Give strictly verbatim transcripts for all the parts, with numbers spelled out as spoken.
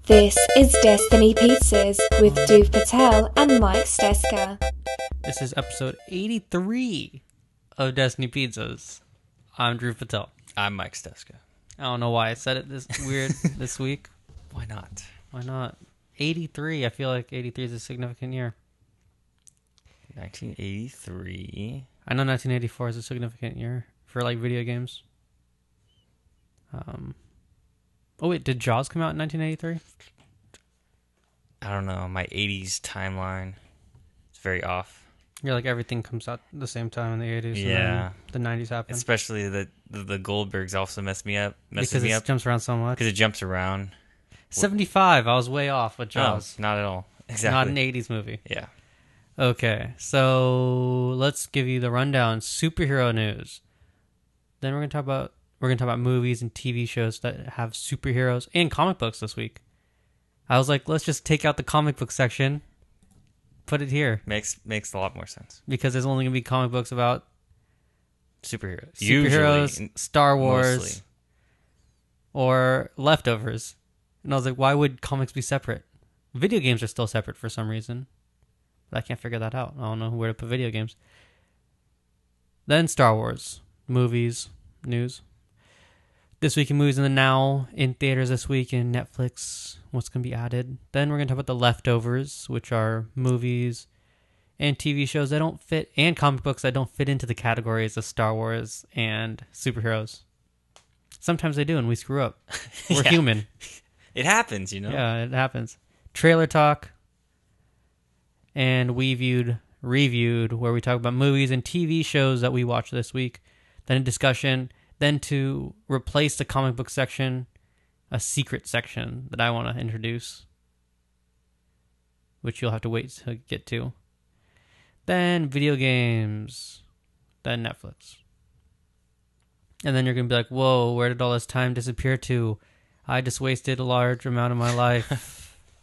This is Destiny Pizzas with Dhruv Patel and Mike Steska. This is episode eighty-three of Destiny Pizzas. I'm Dhruv Patel. I'm Mike Steska. I don't know why I said it this weird this week. Why not? Why not? eighty-three. I feel like eighty-three is a significant year. nineteen eighty-three. I know nineteen eighty-four is a significant year for like video games. Um. Oh wait, did Jaws come out in nineteen eighty-three? I don't know. My eighties timeline is very off. You're like everything comes out at the same time in the eighties. Yeah. And then the nineties happen. Especially the, the the Goldbergs also mess me up. Messes because me it up jumps around so much. because it jumps around. seventy-five. I was way off with Jaws. No, not at all. Exactly. Not an eighties movie. Yeah. Okay, so let's give you the rundown. Superhero news. Then we're gonna talk about we're gonna talk about movies and T V shows that have superheroes and comic books this week. I was like, let's just take out the comic book section, put it here Makes makes a lot more sense. because there's only gonna be comic books about Superheroes. superheroes, Usually, Star Wars, mostly. or leftovers. And I was like, why would comics be separate? Video games are still separate for some reason. But I can't figure that out. I don't know where to put video games. Then Star Wars. Movies. News. This week in movies in the now. In theaters this week. In Netflix. What's going to be added. Then we're going to talk about the leftovers, which are movies and T V shows that don't fit, and comic books that don't fit into the categories of Star Wars and superheroes. Sometimes they do, and we screw up. We're Yeah. human. It happens, you know? Yeah, it happens. Trailer talk. And we viewed, reviewed, where we talk about movies and T V shows that we watched this week. Then a discussion. Then to replace the comic book section, a secret section that I want to introduce, which you'll have to wait to get to. Then video games. Then Netflix. And then you're going to be like, whoa, where did all this time disappear to? I just wasted a large amount of my life.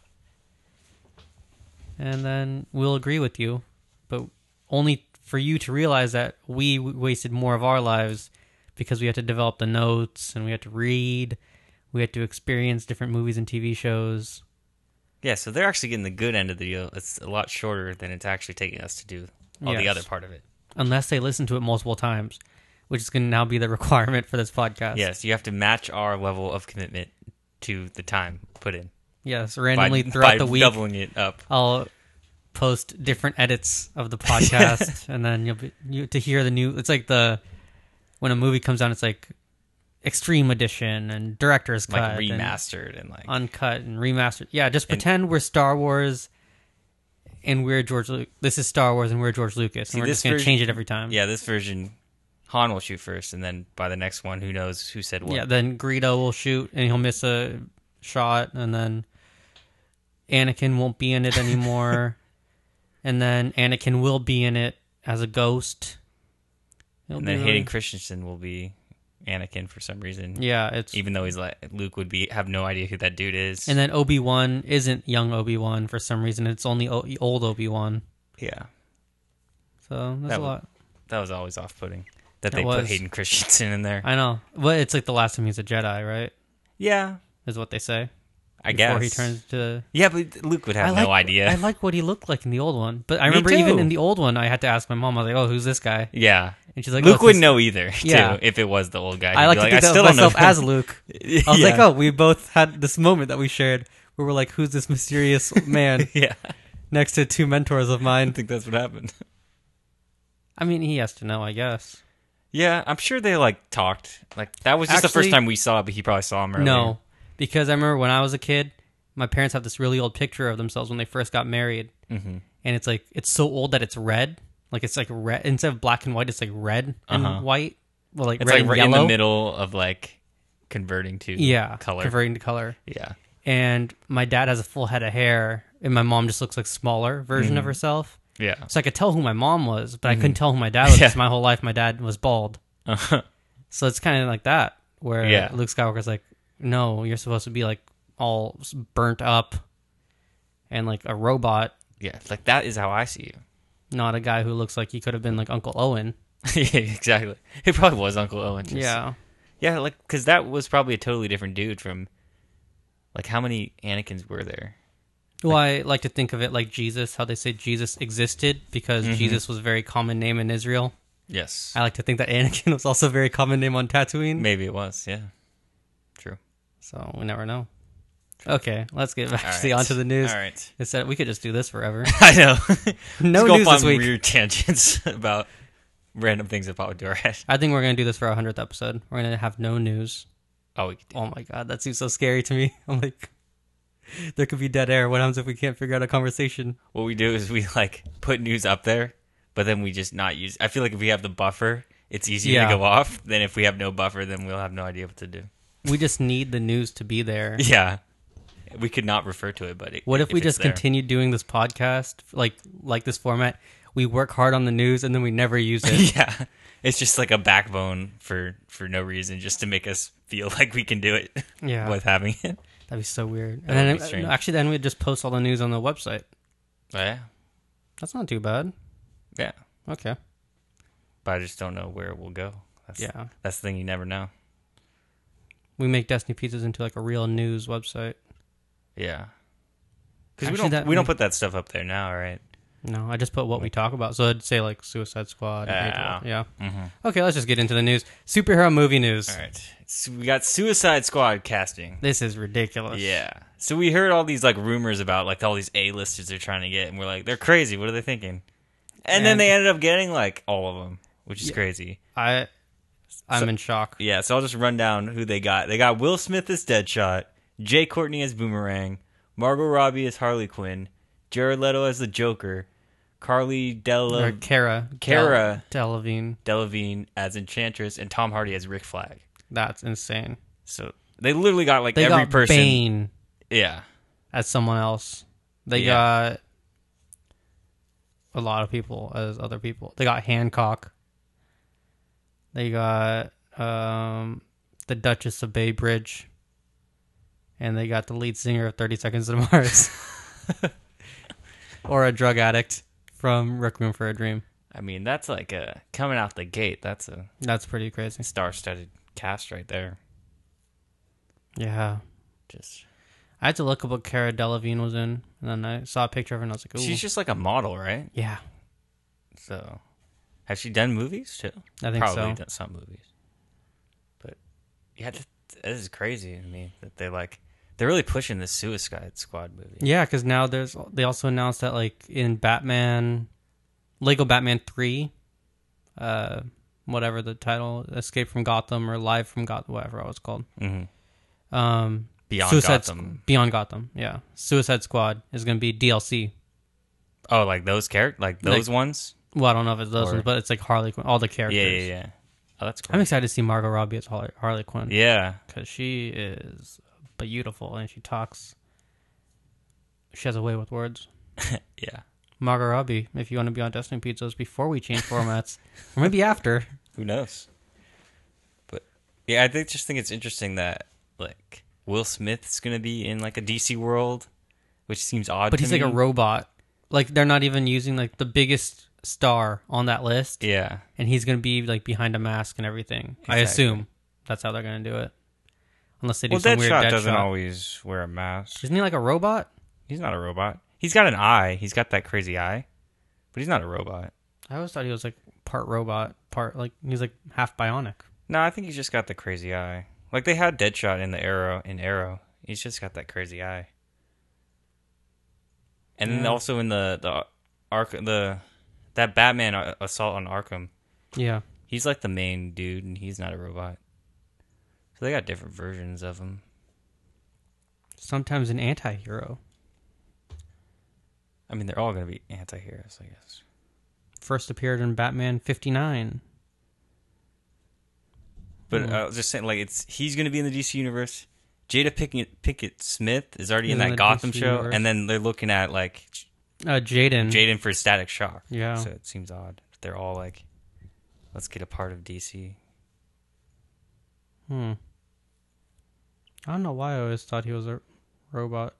And then we'll agree with you, but only for you to realize that we w- wasted more of our lives because we had to develop the notes and we had to read, we had to experience different movies and T V shows. Yeah, so they're actually getting the good end of the deal. It's a lot shorter than it's actually taking us to do all the Yes. other part of it. Unless they listen to it multiple times, which is going to now be the requirement for this podcast. Yes, you have to match our level of commitment to the time put in. Yes, randomly by, throughout by the week. doubling it up. I'll post different edits of the podcast, and then you'll be you, to hear the new. It's like the when a movie comes out, it's like extreme edition and director's cut, Like remastered and, like and uncut and remastered. Yeah, just pretend we're Star Wars, and we're George. Lu- this is Star Wars, and we're George Lucas, See, and we're this just gonna version- change it every time. Yeah, this version, Han will shoot first, and then by the next one, who knows who said what. Yeah, then Greedo will shoot, and he'll miss a shot, and then Anakin won't be in it anymore. And then Anakin will be in it as a ghost. It'll and be then really- Hayden Christensen will be Anakin for some reason. Yeah, it's Even though he's like Luke would be have no idea who that dude is. and then Obi-Wan isn't young Obi-Wan for some reason. It's only o- old Obi-Wan. yeah, So that's That a would- lot. that was always off-putting that It they was. put Hayden Christensen in there. I know. But it's like the last time he's a Jedi, right? yeah, Is what they say. I Before guess he turns to... Yeah, but Luke would have I like, no idea. I like what he looked like in the old one. But I Me remember even too. in the old one, I had to ask my mom. I was like, oh, who's this guy? yeah, And she's like, Luke oh, it's wouldn't this- know either. Yeah. Too, if it was the old guy, I He'd like be to think I of still don't know myself as Luke. I was Yeah. like, oh, we both had this moment that we shared where we're like, who's this mysterious man yeah, next to two mentors of I mine? think that's what happened. I mean, he has to know, I guess. Yeah, I'm sure they like talked. Like that was just the first Actually- time we saw it, but he probably saw him earlier. No, because I remember when I was a kid, my parents have this really old picture of themselves when they first got married. Mm-hmm. And it's like, it's so old that it's red. Like, it's like red. Instead of black and white, it's like red and Uh-huh. white. Well, like It's red like and right yellow. in the middle of like converting to Yeah, color. converting to color. Yeah, And my dad has a full head of hair, and my mom just looks like a smaller version of Mhm. herself. yeah. So I could tell who my mom was, but I Mhm. couldn't tell who my dad was Yeah. because my whole life my dad was bald. Uh-huh. So it's kind of like that, where Yeah. Luke Skywalker's like, no, you're supposed to be like all burnt up and like a robot, Yeah, like that is how I see you. not a guy who looks like he could have been like Uncle Owen. Yeah, exactly. It probably was Uncle Owen. just- Yeah. Yeah, like because that was probably a totally different dude from Like, how many Anakins were there? Well, I like to think of it like Jesus, how they say Jesus existed because Mhm. Jesus was a very common name in Israel. Yes. I like to think that Anakin was also a very common name on Tatooine. Maybe it was, yeah. True. So we never know. Okay, let's get All actually right. onto the news. All right. Instead, we could just do this forever. I know. No Let's go news off this on week. weird tangents about random things that pop into our head. I think we're gonna do this for our hundredth episode. We're gonna have no news. Oh, we could do Oh my god, that seems so scary to me. I'm like, there could be dead air. What happens if we can't figure out a conversation? What we do is we like put news up there, but then we just not use. I feel like if we have the buffer, it's easier Yeah. to go off. Than if we have no buffer, then we'll have no idea what to do. We just need the news to be there. Yeah, we could not refer to it, but it, What if, we it's just there. continue doing this podcast like like this format? We work hard on the news and then we never use it. Yeah, it's just like a backbone for for no reason, just to make us feel like we can do it Yeah, with having it. that'd be so weird. That and then would be strange. actually, then we'd just post all the news on the website. Oh, yeah, That's not too bad. yeah, Okay. but I just don't know where it will go. That's, Yeah, that's the thing, you never know. we make Destiny Pizzas into like a real news website. Yeah, because we Actually, don't that we don't may- put that stuff up there now, right? No, I just put what we talk about. So I'd say like Suicide Squad. and Yeah. Halo. Yeah. Mm-hmm. Okay, let's just get into the news. Superhero movie news. All right, so we got Suicide Squad casting. This is ridiculous. Yeah. So we heard all these like rumors about like all these A-listers they're trying to get, and we're like, they're crazy. What are they thinking? And, then And- they ended up getting like all of them, which is Yeah. crazy. I, I'm So- in shock. Yeah. So I'll just run down who they got. They got Will Smith as Deadshot, Jay Courtney as Boomerang, Margot Robbie as Harley Quinn, Jared Leto as the Joker, Carly Or Della Kara. Kara. Del- Delevingne. Delevingne as Enchantress, and Tom Hardy as Rick Flag. That's insane. So they literally got like They every got person. Bane Yeah. as someone else. They Yeah. got a lot of people as other people. They got Hancock. They got um, the Duchess of Bay Bridge. And they got the lead singer of thirty Seconds to Mars. Or a drug addict from Requiem for a Dream. I mean, that's like a coming out the gate. That's a That's pretty crazy. star-studded cast right there. Yeah. Just I had to look up what Cara Delevingne was in. And then I saw a picture of her and I was like, ooh. she's just like a model, right? Yeah, So, has she done movies too? I think Probably so. done some movies. But yeah, that, that is crazy to me that they like they're really pushing the Suicide Squad movie. Yeah, because now there's they also announced that like in Batman, Lego Batman three, uh, whatever the title, Escape from Gotham or Live from Gotham, whatever it was called. Mm-hmm. Um, Beyond Suicide Gotham. Squ- Beyond Gotham, yeah. Suicide Squad is going to be D L C. Oh, like those characters, like those Like- ones. Well, I don't know if it's those Or- ones, but it's like Harley Quinn, all the characters. Yeah, yeah, yeah. Oh, that's cool. I'm excited to see Margot Robbie as Harley, Harley Quinn. yeah, Because she is beautiful and she talks. She has a way with words. yeah. Margot Robbie, if you want to be on Destiny Pizzas before we change formats, or maybe after. Who knows? But yeah, I think just think it's interesting that like Will Smith's gonna be in like a D C world, which seems odd. But to he's like me. a robot. Like they're not even using like the biggest star on that list, Yeah, and he's gonna be like behind a mask and everything. I Exactly. assume that's how they're gonna do it, unless they do well, some weird Deadshot Deadshot. doesn't always wear a mask. Isn't he like a robot? He's not a robot. He's got an eye. He's got that crazy eye, but he's not a robot. I always thought he was like part robot, part like he's like half bionic. No, I think he's just got the crazy eye. Like they had Deadshot in the Arrow in Arrow. He's just got that crazy eye. And then Yeah. also in the the Ark the that Batman uh, Assault on Arkham, Yeah, he's like the main dude, and he's not a robot. So they got different versions of him. sometimes an anti-hero. I mean, they're all gonna be anti-heroes, I guess. First appeared in Batman fifty-nine. But Hmm. uh, I was just saying, like, it's he's gonna be in the D C universe. Jada Pickett, Pickett Smith is already in In that the Gotham D C show, universe. and then they're looking at like Uh, Jaden. Jaden for Static Shock. Yeah. So it seems odd. They're all like, let's get a part of D C. Hmm. I don't know why I always thought he was a robot.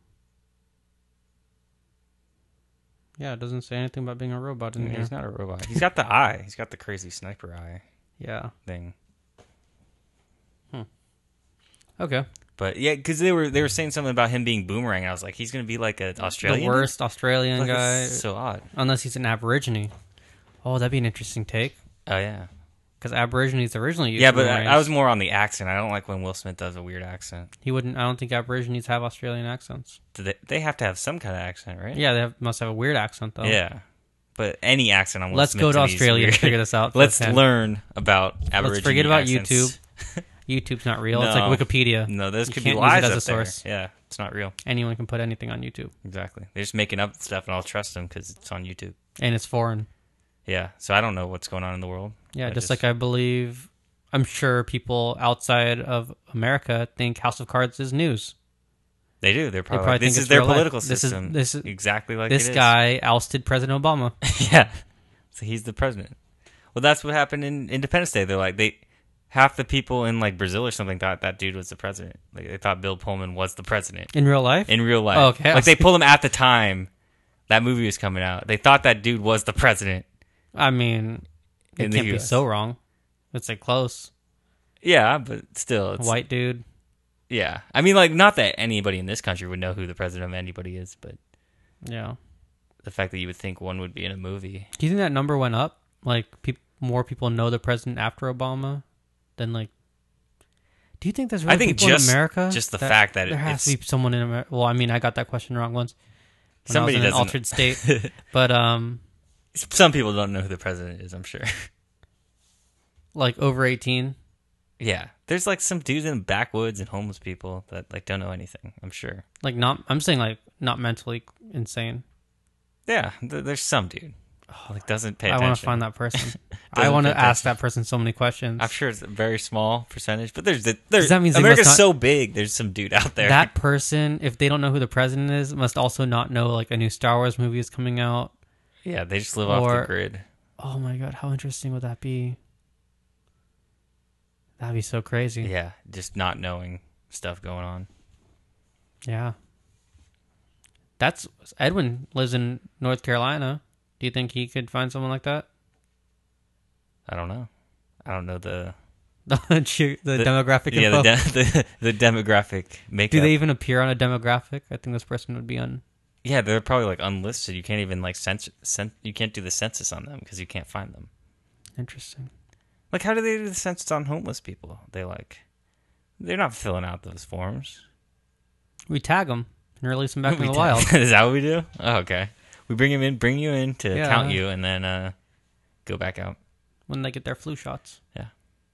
Yeah, it doesn't say anything about being a robot in Yeah, here. he's not a robot. He's got the eye. He's got the crazy sniper eye Yeah. thing. Okay. But yeah, because they were they were saying something about him being Boomerang. And I was like, he's gonna be like an Australian. The worst Australian Like, guy. it's so odd. Unless he's an Aborigine. Oh, that'd be an interesting take. Oh yeah. Because Aborigines originally used Yeah, but boomerangs. I, I was more on the accent. I don't like when Will Smith does a weird accent. He wouldn't. I don't think Aborigines have Australian accents. Do they, they have to have some kind of accent, right? Yeah, they have, must have a weird accent though. Yeah. But any accent on Will Let's Smith go to me is Australia and weird. figure this out. Let's firsthand. learn about Aborigine Let's forget about accents. YouTube. YouTube's not real. It's No. like Wikipedia. No, those You could be can't use lies it as up a source. there. Yeah, it's not real. Anyone can put anything on YouTube, Exactly. They're just making up stuff, and I'll trust them because it's on YouTube. and it's foreign. Yeah, so I don't know what's going on in the world. Yeah, I just, like I believe, I'm sure people outside of America think House of Cards is news. They do. They're probably, probably like, this think is it's their real life. political This is- system. this is- exactly like This it is. guy ousted President Obama. Yeah. So he's the president. Well, that's what happened in Independence Day. They're like they half the people in like Brazil or something thought that dude was the president. Like they thought Bill Pullman was the president In real life? in real life. Oh, okay. Like they pulled him at the time that movie was coming out. They thought that dude was the president. I mean, it In the can't U be S. so wrong. It's like close. Yeah, but still, it's, White dude. yeah. I mean, like not that anybody in this country would know who the president of anybody is, but Yeah. the fact that you would think one would be in a movie. Do you think that number went up? Like, peop more people know the president after Obama than like. Do you think there's really I think people just- in America? just the fact that there it- has to it's- be someone in America. Well, I mean, I got that question wrong once. When Somebody I was in an doesn't- altered state, but um, Some people don't know who the president is, I'm sure. like over eighteen. Yeah. There's like some dudes in the backwoods and homeless people that like don't know anything, I'm sure. Like not, I'm saying like not mentally insane. Yeah, th- there's some dude. Like doesn't pay I attention. want to find that person. I Doesn't want pay to ask attention. that person so many questions. I'm sure it's a very small percentage, but there's the, there's that means they America's must not- so big. There's some dude out there. That person, if they don't know who the president is, must also not know like a new Star Wars movie is coming out. yeah, they just live off Or- the grid. Oh my god, how interesting would that be? That'd be so crazy. Yeah, just not knowing stuff going on. Yeah. That's Edwin lives in North Carolina. Do you think he could find someone like that? I don't know. I don't know the The, the, the- demographic yeah info. the, de- the the demographic makeup. Do they even appear on a demographic? I think this person would be on. Yeah, they're probably like unlisted. You can't even like cens- cen- you can't do the census on them because you can't find them. Interesting. Like, how do they do the census on homeless people? They like, they're not filling out those forms. We tag them and release them back We in the do- wild. Is that what we do? Oh, okay. We bring them in, bring you in to Yeah. count you, and then uh, go back out. When they get their flu shots. Yeah.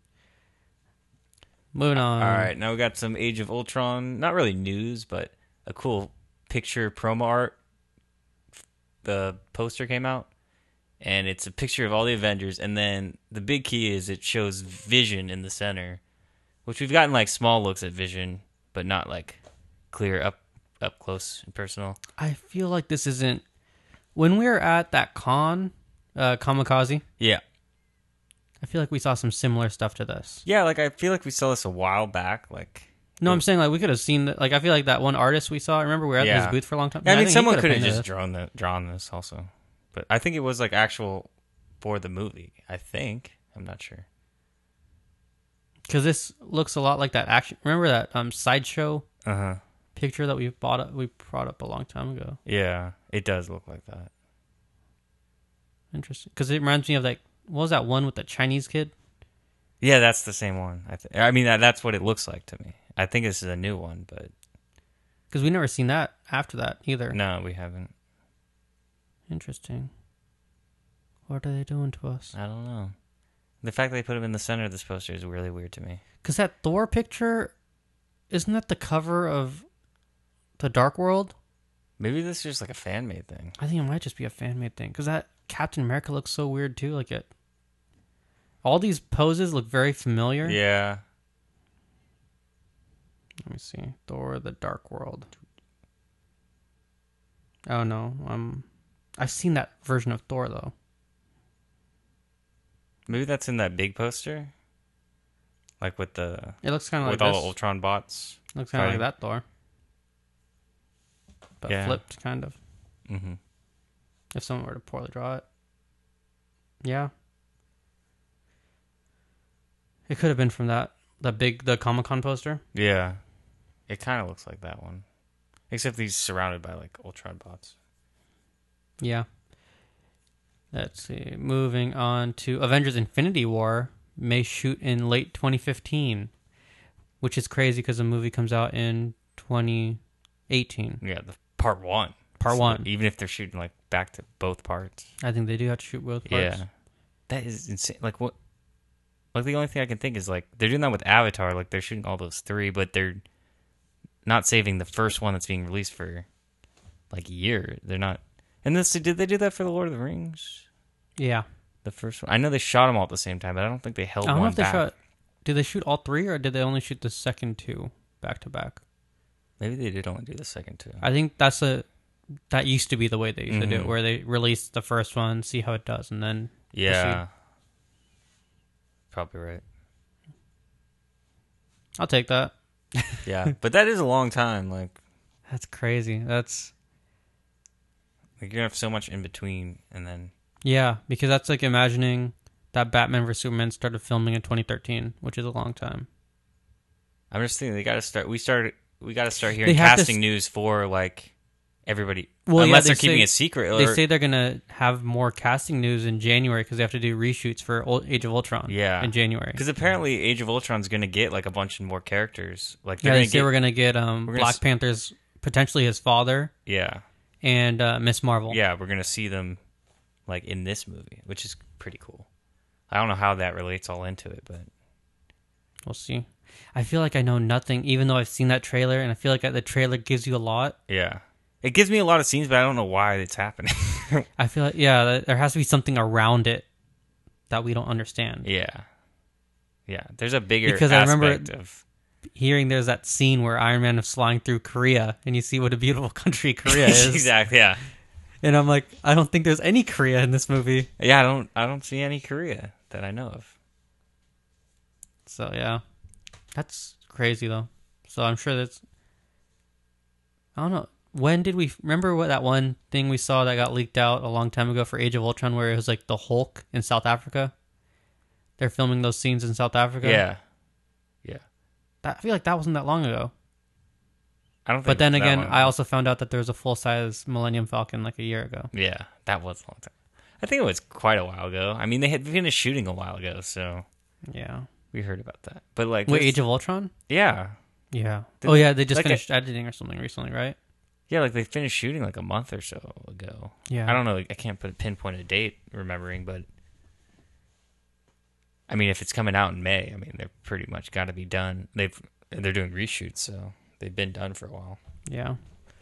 Moving on. All right, now we got some Age of Ultron. Not really news, but a cool picture promo art. The poster came out, and it's a picture of all the Avengers, and then the big key is it shows Vision in the center, which we've gotten like small looks at Vision, but not like clear up up close and personal. I feel like this isn't. When we were at that con, uh, Kamikaze, Yeah. I feel like we saw some similar stuff to this. Yeah, like I feel like we saw this a while back. Like, No, I'm saying like we could have seen that. Like I feel like that one artist we saw. Remember we were at Yeah. his booth for a long time. I mean, think he someone could could have painted just it. drawn the drawn this also, but I think it was like actual for the movie. I think I'm not sure. Because this looks a lot like that action. Remember that um sideshow Uh huh. picture that we bought up, we brought up a long time ago. Yeah, it does look like that. Interesting. Because it reminds me of like what was that one with the Chinese kid? Yeah, that's the same one. I th- I mean, that, that's what it looks like to me. I think this is a new one, but Because we never seen that after that either. no, we haven't. Interesting. What are they doing to us? I don't know. The fact they put him in the center of this poster is really weird to me. Because that Thor picture, isn't that the cover of the Dark World? Maybe this is just like a fan made thing. I think it might just be a fan made thing. Because that Captain America looks so weird too. Like it. All these poses look very familiar. Yeah. Let me see. Thor: The Dark World. Oh no, um, I've seen that version of Thor though. Maybe that's in that big poster, like with the It looks kind of like with all this. the Ultron bots. Looks kind of like fighting. that Thor, but Yeah. flipped kind of. Mm-hmm. If someone were to poorly draw it, yeah, it could have been from that. The big the Comic Con poster. Yeah, it kind of looks like that one, except he's surrounded by like Ultron bots. Yeah. Let's see. Moving on to Avengers: Infinity War may shoot in late twenty fifteen, which is crazy because the movie comes out in twenty eighteen. Yeah, the part one. Part So one. even if they're shooting like back to both parts. I think they do have to shoot both parts. Yeah, that is insane. Like what? Like the only thing I can think is like they're doing that with Avatar. Like they're shooting all those three, but they're not saving the first one that's being released for like a year. They're not. And this did they do that for the Lord of the Rings? Yeah. The first one. I know they shot them all at the same time, but I don't think they held I don't know one if they back. shot. Did they shoot all three, or did they only shoot the second two back to back? Maybe they did only do the second two. I think that's a that used to be the way they used to do it, Mhm. where they release the first one, see how it does, and then Yeah, probably right. I'll take that. Yeah, but that is a long time. Like, That's crazy. That's like you're gonna have so much in between, and then yeah, because that's like imagining that Batman versus Superman started filming in twenty thirteen, which is a long time. I'm just thinking they got to start. We started. We got to start hearing They have to casting s- news for like everybody. Well, yeah, unless they they're keeping say- it secret. They or- say they're gonna have more casting news in January because they have to do reshoots for Ul- Age of Ultron. Yeah. in January. because apparently Age of Ultron's gonna get like a bunch of more characters. Like Yeah, they're they gonna say get. we're gonna get um, we're gonna Black s- Panther's potentially his father yeah, and uh, Miss Marvel. yeah, we're gonna see them like in this movie, which is pretty cool. I don't know how that relates all into it, but We'll see. I feel like I know nothing, even though I've seen that trailer, and I feel like the trailer gives you a lot. yeah, it gives me a lot of scenes, but I don't know why it's happening. I feel like, yeah, that- there has to be something around it that we don't understand. yeah, yeah. There's a bigger Because I remember- aspect of Hearing there's that scene where Iron Man is flying through Korea, and you see what a beautiful country Korea is. exactly. Yeah, And I'm like, I don't think there's any Korea in this movie. yeah. I don't. I don't see any Korea that I know of. So, yeah. That's crazy, though. So I'm sure that's... I don't know. When did we... Remember what that one thing we saw that got leaked out a long time ago for Age of Ultron where it was like the Hulk in South Africa? They're filming those scenes in South Africa? Yeah, yeah. That, I feel like that wasn't that long ago. I don't. Think But then it was that again, long I ago. also found out that there was a full-size Millennium Falcon like a year ago. Yeah, that was a long time. I think it was quite a while ago. I mean, they had finished shooting a while ago, so Yeah. we heard about that. But like, Wait, this- Age of Ultron? yeah, Yeah. Did- oh, yeah, they just like a- finished editing or something recently, right? yeah, like they finished shooting like a month or so ago. Yeah. I don't know. I can't put pinpoint a date remembering, but I mean, if it's coming out in May, I mean, they're pretty much got to be done. They've they're doing reshoots, so they've been done for a while. Yeah.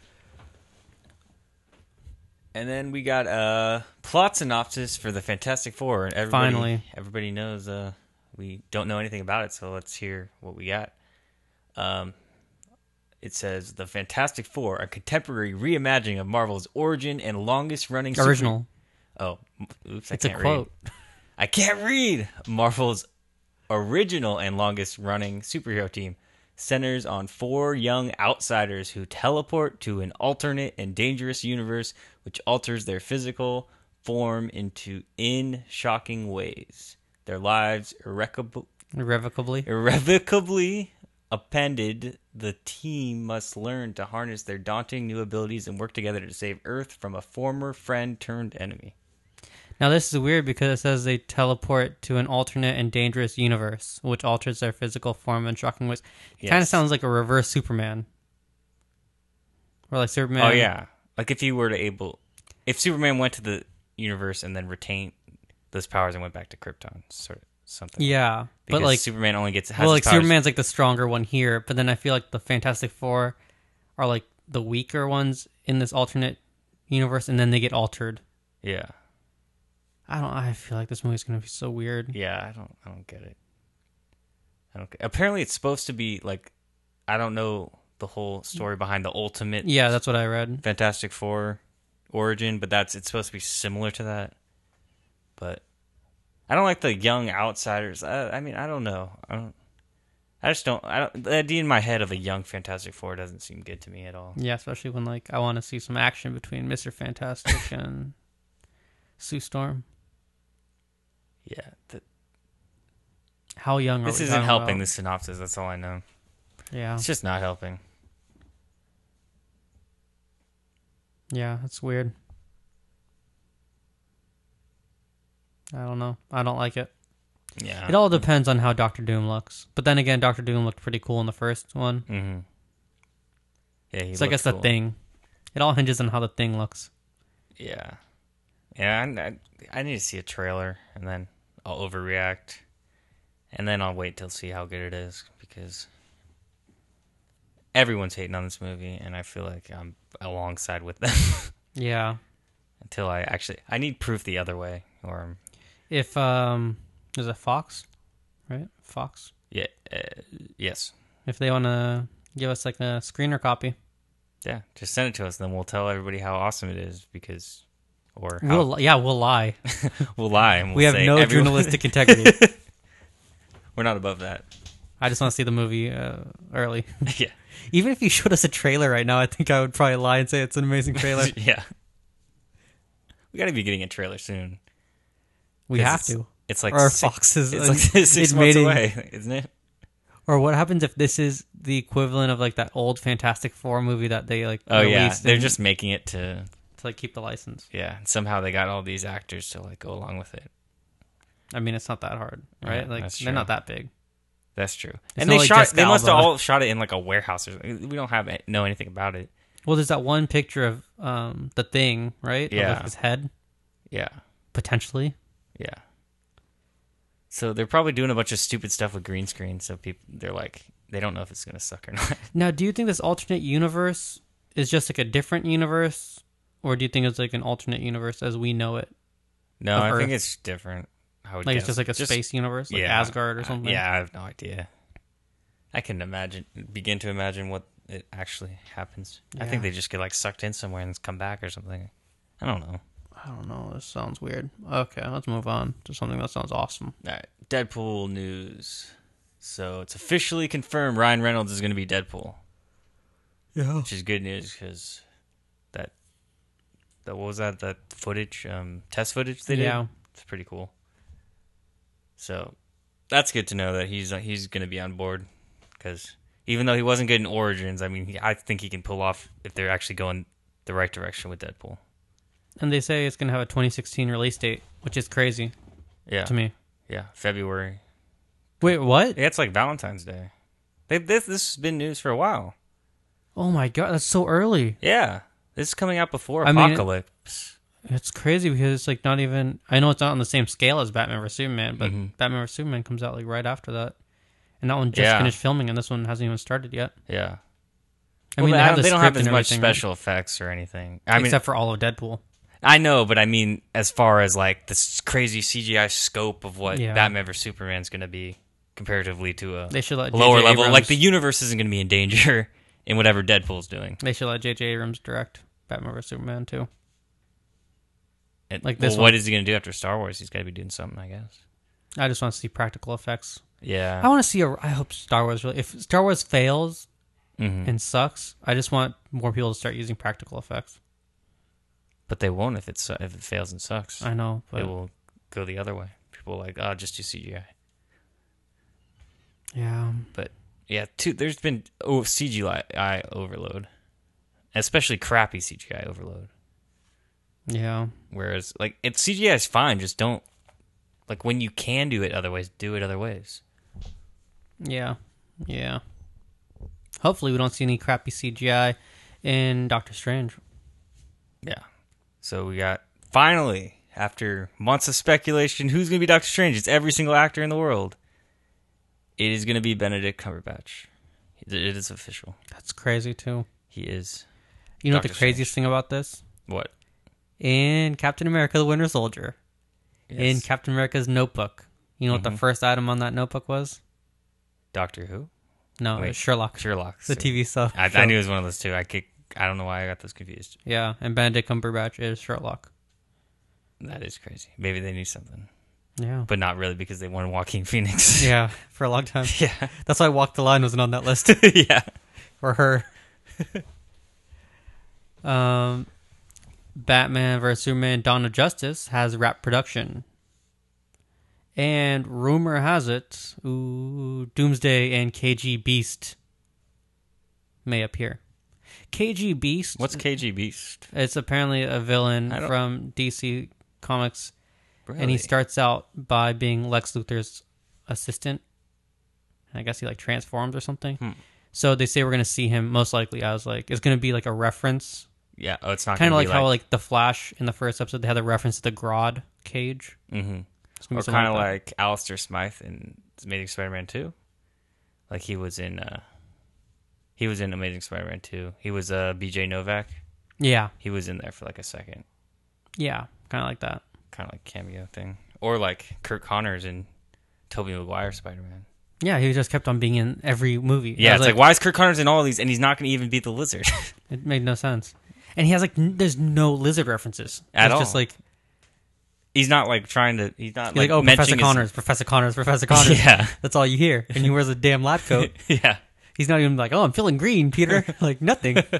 And then we got a plot synopsis for the Fantastic Four. And everybody, Finally. everybody knows uh, we don't know anything about it, so let's hear what we got. Um, it says The Fantastic Four, a contemporary reimagining of Marvel's origin and longest-running super- Original. Oh, oops! I It's a can't quote. read. I can't read. Marvel's original and longest-running superhero team centers on four young outsiders who teleport to an alternate and dangerous universe, which alters their physical form into in shocking ways. Their lives irrevocably, Irrevocably. irrevocably appended. The team must learn to harness their daunting new abilities and work together to save Earth from a former friend turned enemy. Now, this is weird because it says they teleport to an alternate and dangerous universe, which alters their physical form in shocking ways. It kind of Yes. sounds like a reverse Superman. Or like Superman. Oh yeah, like if you were to able, if Superman went to the universe and then retained those powers and went back to Krypton, sort of something. Yeah. because But like, Superman only gets has well, his like powers- Superman's like the stronger one here, but then I feel like the Fantastic Four are like the weaker ones in this alternate universe, and then they get altered. Yeah, I don't. I feel like this movie's gonna be so weird. yeah. I don't. I don't get it. I don't. Get, apparently, it's supposed to be like, I don't know the whole story behind the Ultimate Yeah, that's what I read. Fantastic Four origin, but that's it's supposed to be similar to that. But I don't like the young outsiders. I, I mean, I don't know. I don't. I just don't. I don't. The idea in my head of a young Fantastic Four doesn't seem good to me at all. Yeah, especially when like I want to see some action between Mister Fantastic and Sue Storm. Yeah. The, How young are This we isn't talking helping about? the synopsis. That's all I know. Yeah. It's just not helping. Yeah, that's weird. I don't know. I don't like it. Yeah. It all depends on how Doctor Doom looks. But then again, Doctor Doom looked pretty cool in the first one. Mm-hmm. Yeah, he So I guess the cool. Thing. It all hinges on how the Thing looks. Yeah. Yeah, I, I, I need to see a trailer, and then I'll overreact. And then I'll wait till see how good it is, because everyone's hating on this movie, and I feel like I'm alongside with them. Yeah. Until I actually... I need proof the other way, or... If, um... Is it Fox? Right? Fox? Yeah, uh, yes. If they want to give us, like, a screener copy. Yeah, just send it to us, and then we'll tell everybody how awesome it is, because... Or how... We'll, yeah, we'll lie. we'll lie, and we'll we have say no everyone... journalistic integrity. We're not above that. I just want to see the movie uh, early. Yeah. Even if you showed us a trailer right now, I think I would probably lie and say it's an amazing trailer. Yeah. We gotta be getting a trailer soon. We have it's, to. It's like or six, Fox is it's like six months admitting, away, isn't it? Or what happens if this is the equivalent of like that old Fantastic Four movie that they like Oh yeah, released they're and- just making it to to like keep the license. yeah. And somehow they got all these actors to like go along with it. I mean, it's not that hard, right? Yeah, like that's they're true. not that big. That's true. It's and not they like shot. Jessica They must have Alba. all shot it in like a warehouse or something. We don't have know anything about it. Well, there's that one picture of um the Thing, right? Of, Yeah. like, his head Yeah, potentially. yeah. So they're probably doing a bunch of stupid stuff with green screen. So people, they're like, they don't know if it's gonna suck or not. Now, do you think this alternate universe is just like a different universe, or do you think it's like an alternate universe as we know it? No, Of I think Earth. it's different. I would Like guess. it's just like a space universe, like yeah. Asgard or something. Uh, yeah, I have no idea. I can imagine, begin to imagine what it actually happens. I think Yeah. they just get like sucked in somewhere and come back or something. I don't know. I don't know. This sounds weird. Okay, let's move on to something that sounds awesome. All right, Deadpool news. So it's officially confirmed Ryan Reynolds is going to be Deadpool, Yeah. which is good news because that that what was that that footage, um, test footage they did. Yeah. It's pretty cool. So that's good to know that he's he's going to be on board, because even though he wasn't good in Origins, I mean, he, I think he can pull off if they're actually going the right direction with Deadpool. And they say it's going to have a twenty sixteen release date, which is crazy Yeah, to me. yeah, February. Wait, what? Yeah, it's like Valentine's Day. They, this this has been news for a while. Oh my god, that's so early. Yeah, this is coming out before I mean, Apocalypse. It's crazy because it's like not even. I know it's not on the same scale as Batman vs Superman, but Mhm. Batman vs Superman comes out like right after that, and that one just Yeah. finished filming, and this one hasn't even started yet. Yeah, I well, mean, they, they, have the they don't have script as and much everything, right? special effects or anything. I mean, except for all of Deadpool. I know, but I mean, as far as like this crazy C G I scope of what Yeah. Batman vs Superman's going to be comparatively to a They should let lower J J level, Abrams, like the universe isn't going to be in danger in whatever Deadpool's doing. They should let J J Abrams direct Batman vs Superman too. And, Like this well, what one. is he going to do after Star Wars? He's got to be doing something, I guess. I just want to see practical effects. Yeah. I want to see a. I hope Star Wars really. If Star Wars fails Mhm. and sucks, I just want more people to start using practical effects. But they won't if it's if it fails and sucks. I know, They but will go the other way. People are like, oh, just do C G I. yeah, But yeah, too, there's been oh, C G I overload, especially crappy C G I overload. yeah. Whereas like it's C G I is fine, just don't like when you can do it other ways, do it other ways. Yeah, yeah. Hopefully, we don't see any crappy C G I in Doctor Strange. Yeah. So we got finally after months of speculation, who's going to be Doctor Strange? It's every single actor in the world. It is going to be Benedict Cumberbatch. It is official. That's crazy too. He is. You know what Doctor the craziest thing about this? What? In Captain America: The Winter Soldier, in Yes. Captain America's notebook, you know what Mhm. the first item on that notebook was? Doctor Who? No, it Wait. was Sherlock. Sherlock. The T V stuff. I, show. I knew it was one of those two. I kick, I don't know why I got those confused. Yeah, and Benedict Cumberbatch is Sherlock. That is crazy. Maybe they knew something, Yeah. but not really because they wanted Joaquin Phoenix. Yeah, for a long time. yeah, That's why Walk the Line wasn't on that list. yeah. For her. um, Batman versus Superman Dawn of Justice has wrapped production. And rumor has it, ooh, Doomsday and K G Beast may appear. K G Beast. What's K G Beast? It's apparently a villain I don't- from D C Comics, Really? and he starts out by being Lex Luthor's assistant. I guess he like transforms or something. Hmm. So they say we're going to see him most likely as like it's going to be like a reference, Yeah. Oh, it's not kind of gonna like be how like the Flash in the first episode they had the reference to the Grodd cage. Mm-hmm. It's gonna be Or something kind of that. like Alistair Smythe in Amazing Spider-Man two. Like he was in, uh, he was in Amazing Spider-Man two. He was uh, B J Novak. Yeah, He was in there for like a second, yeah, kind of like that. kind of like cameo thing. Or like Kirk Connors in Tobey Maguire Spider-Man. Yeah, he just kept on being in every movie. I Yeah, was it's like, why is Kirk Connors in all of these and he's not going to even beat the Lizard? It made no sense. And he has like n- there's no lizard references At it's all. just like He's not like trying to. He's not you're like, like, oh, mentioning Professor his- Connors, Professor Connors, Professor Connors. Yeah, That's all you hear. And he wears a damn lab coat. yeah. He's not even like, oh, I'm feeling green, Peter. Like nothing. They're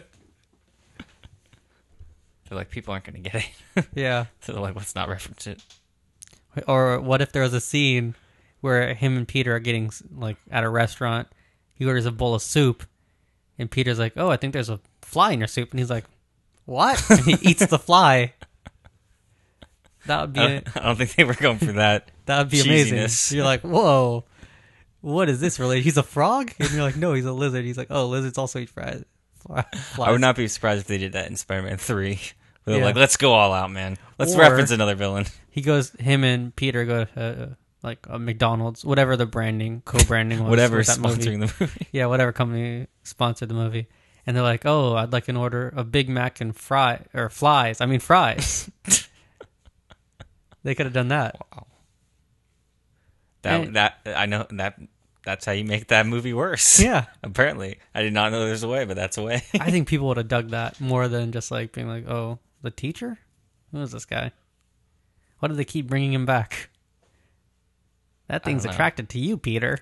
like, people aren't going to get it. Yeah. So they're like, let's not reference it. Or what if there was a scene where him and Peter are getting like at a restaurant? He orders a bowl of soup, and Peter's like, "Oh, I think there's a fly in your soup," and he's like, "What?" And he eats the fly. That would be I don't, I don't think they were going for that. that would be amazing. cheesiness. You're like, "Whoa, what is this related?" He's a frog, and you're like, "No, he's a lizard." He's like, "Oh, lizards also eat fries." Flies. I would not be surprised if they did that in Spider-Man three. They're Yeah. like, let's go all out, man. Let's Or- reference another villain. He goes, him and Peter go to uh, like a McDonald's, whatever the branding, co-branding was. Whatever with is that movie. sponsoring the movie. Yeah, whatever company sponsored the movie. And they're like, oh, I'd like an order of Big Mac and fry, or flies. I mean, fries. They could have done that. Wow. That And- that I know that that's how you make that movie worse. Yeah. Apparently, I did not know there's a way, but that's a way. I think people would have dug that more than just like being like, oh, the teacher? Who is this guy? Why do they keep bringing him back? That thing's don't know. attracted to you, Peter.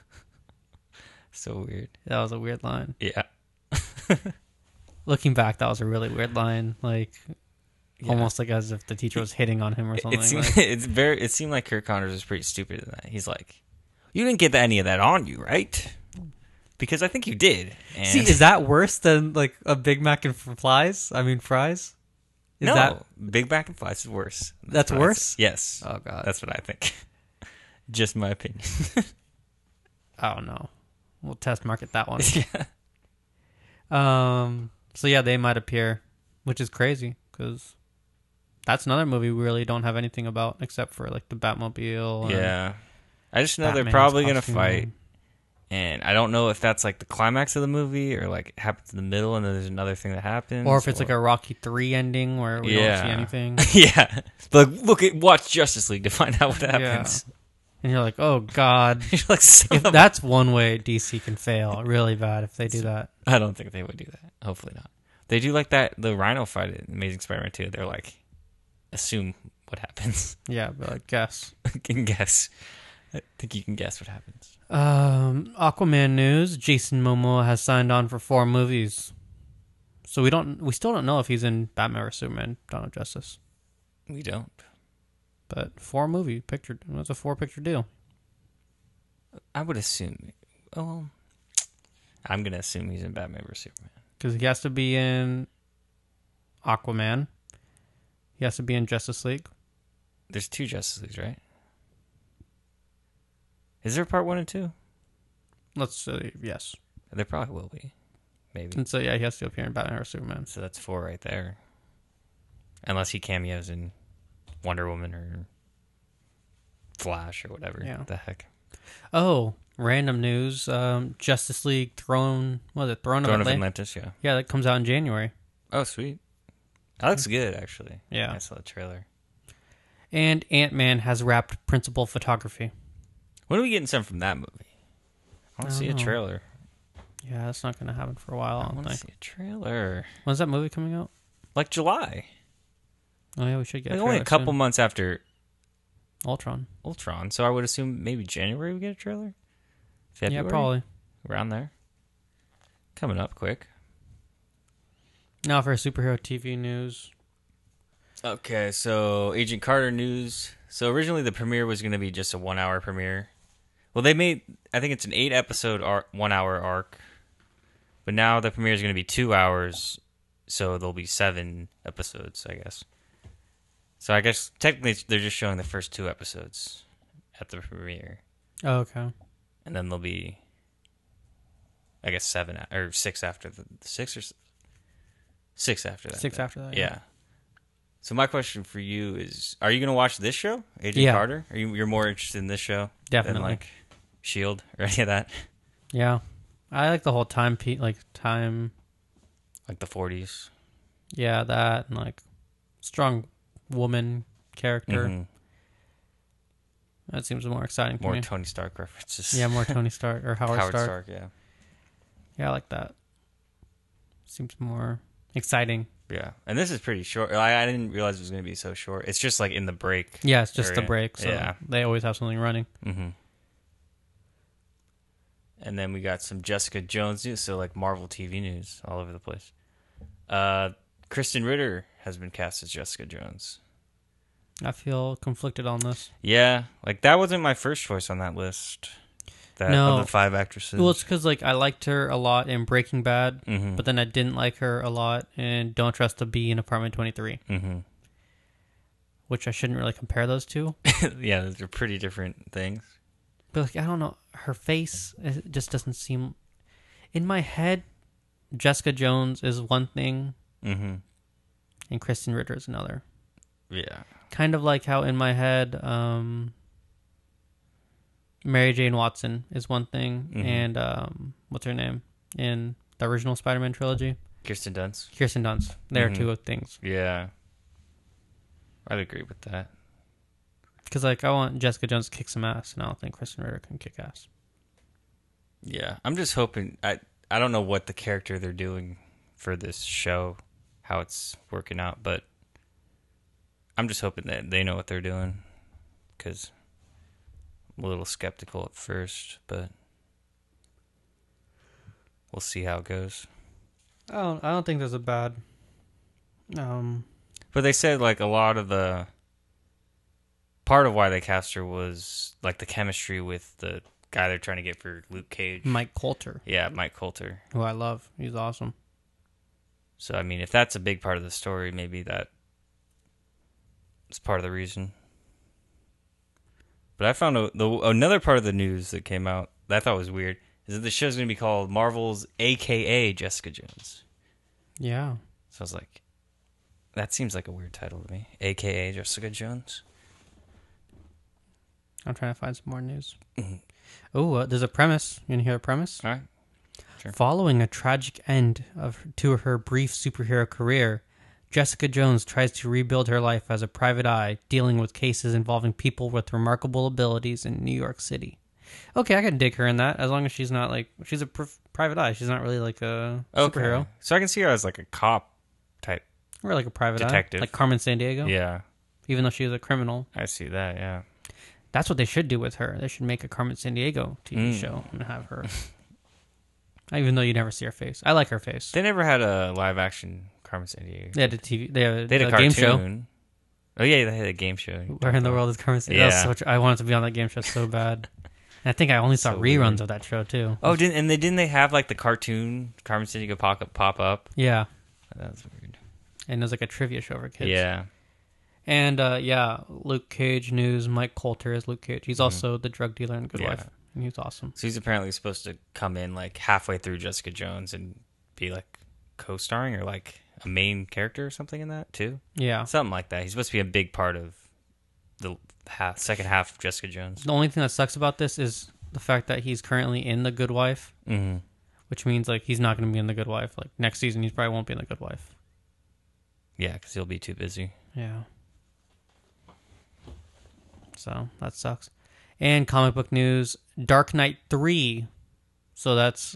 So weird. That was a weird line. Yeah. Looking back, that was a really weird line. Like, Yeah. almost like as if the teacher was hitting on him or something. It seemed like. it's very. It seemed like Kirk Connors was pretty stupid in that. He's like, "You didn't get any of that on you, right?" Because I think you did. And See, is that worse than like a Big Mac and f- flies? I mean, fries? Is no, that Big Mac and Flies is worse. That's what I worse? th- yes. Oh god. That's what I think. Just my opinion. I don't know. We'll test market that one. yeah. Um so yeah, they might appear, which is crazy cuz that's another movie we really don't have anything about except for like the Batmobile and Yeah. I just know they're Batman's probably going to costume. fight. And I don't know if that's like the climax of the movie or like it happens in the middle and then there's another thing that happens. Or if it's like a Rocky three ending where we Yeah. don't see anything. yeah. Like, look at, watch Justice League to find out what happens. And you're like, "Oh god." You're like, son If of a- that's one way D C can fail really bad if they do that. I don't think they would do that. Hopefully not. They do like that, the Rhino fight in Amazing Spider-Man two. They're like, assume what happens. Yeah, but like guess. can guess. I think you can guess what happens. Um, Aquaman news: Jason Momoa has signed on for four movies, so we don't, we still don't know if he's in Batman or Superman: Dawn of Justice. We don't. But four movie picture, that's a four picture deal. I would assume. Oh, I'm gonna assume he's in Batman versus Superman. Because he has to be in Aquaman, he has to be in Justice League. There's two Justice Leagues, right? Is there part one and two? Let's say yes, There probably will be. Maybe. and so yeah, he has to appear in Batman or Superman. So that's four right there. Unless he cameos in Wonder Woman or Flash or whatever. Yeah. What the heck? Oh, random news: um, Justice League Throne, what was it Throne, Throne of of Atlantis? Atlantis, yeah. Yeah, that comes out in January. Oh, sweet. That looks good, actually. Yeah. I saw the trailer. And Ant-Man has wrapped principal photography. When are we getting some from that movie? I want I to see a don't know. trailer. Yeah, that's not going to happen for a while, I I don't want to think. see a trailer. When's that movie coming out? Like July. Oh yeah, we should get Like a only a trailer couple soon. months after Ultron. Ultron. So I would assume maybe January we get a trailer? February? Yeah, probably. Around there. Coming up quick. Now for superhero T V news. Okay, so Agent Carter news. So originally the premiere was going to be just a one-hour premiere. Well, they made, I think it's an eight-episode arc, one-hour arc. But now the premiere is going to be two hours, so there'll be seven episodes, I guess. So I guess technically they're just showing the first two episodes at the premiere. Oh, okay. And then there'll be, I guess, seven or six after the six or six after that. Six then. after that. Yeah. Yeah. So my question for you is: are you going to watch this show, Agent Yeah. Carter? Are you you're more interested in this show Definitely. than like Shield or any of that? Yeah. I like the whole time, pe- like time. Like the forties. Yeah, that and like strong woman character. Mhm. That seems more exciting to More me. Tony Stark references. Yeah, more Tony Stark or Howard, Howard Stark. Stark. Yeah. Yeah, I like that. Seems more exciting. Yeah, and this is pretty short. I, I didn't realize it was going to be so short. It's just like in the break. Yeah, it's just area. the break, so Yeah. they always have something running. Mm-hmm. And then we got some Jessica Jones news, so like Marvel T V news all over the place. Uh, Kristen Ritter has been cast as Jessica Jones. I feel conflicted on this. Yeah, like that wasn't my first choice on that list. That No. of the five actresses. Well, it's because like I liked her a lot in Breaking Bad, Mhm. but then I didn't like her a lot in Don't Trust a Bee in Apartment twenty-three, Mm-hmm. which I shouldn't really compare those two. Yeah, those are pretty different things. But like I don't know, her face it just doesn't seem. In my head, Jessica Jones is one thing, Mm-hmm. and Kristen Ritter is another. Yeah. Kind of like how in my head, um, Mary Jane Watson is one thing, Mhm. and um, what's her name in the original Spider-Man trilogy? Kirsten Dunst. Kirsten Dunst. They are Mhm. two things. Yeah. I'd agree with that. Because like I want Jessica Jones to kick some ass, and I don't think Kristen Ritter can kick ass. Yeah, I'm just hoping. I I don't know what the character they're doing for this show, how it's working out, but I'm just hoping that they know what they're doing. Because I'm a little skeptical at first, but we'll see how it goes. I don't. I don't think there's a bad. Um. But they said like a lot of the part of why they cast her was like the chemistry with the guy they're trying to get for Luke Cage. Mike Coulter, Yeah, Mike Coulter. who I love. He's awesome. So, I mean, if that's a big part of the story, maybe that is part of the reason. But I found a, the, another part of the news that came out that I thought was weird is that the show's going to be called Marvel's A K A Jessica Jones. Yeah. So I was like, that seems like a weird title to me. A K A Jessica Jones. I'm trying to find some more news. Mhm. Oh, uh, there's a premise. You want to hear a premise? All right. Sure. Following a tragic end of to her brief superhero career, Jessica Jones tries to rebuild her life as a private eye, dealing with cases involving people with remarkable abilities in New York City. Okay, I can dig her in that, as long as she's not like she's a pr- private eye. She's not really like a superhero Okay. So I can see her as like a cop type. or like a private Detective. eye, like Carmen Sandiego. Yeah, Even though she was a criminal, I see that, yeah. that's what they should do with her. They should make a Carmen Sandiego T V Mm. show and have her. Even though you never see her face, I like her face. They never had a live action Carmen Sandiego. They had a T V. They had, They had a, a cartoon. game show. Oh yeah, they had a game show. Where in the world is Carmen Sandiego? Yeah. That was so tr- I wanted to be on that game show so bad. And I think I only saw So reruns weird. of that show too. Oh, didn't and they didn't they have like the cartoon Carmen Sandiego pop up pop up? Yeah, That was weird. and it was like a trivia show for kids. Yeah. And uh, yeah, Luke Cage news. Mike Coulter is Luke Cage. He's Mhm. also the drug dealer in Good Yeah. Wife, and he's awesome. So he's apparently supposed to come in like halfway through Jessica Jones and be like co-starring or like a main character or something in that too. Yeah. Something like that. He's supposed to be a big part of the half, second half of Jessica Jones. The only thing that sucks about this is the fact that he's currently in The Good Wife, Mm-hmm. which means like he's not going to be in The Good Wife. Like next season, he probably won't be in The Good Wife. Yeah, because he'll be too busy. Yeah. So that sucks. And comic book news: Dark Knight three. So that's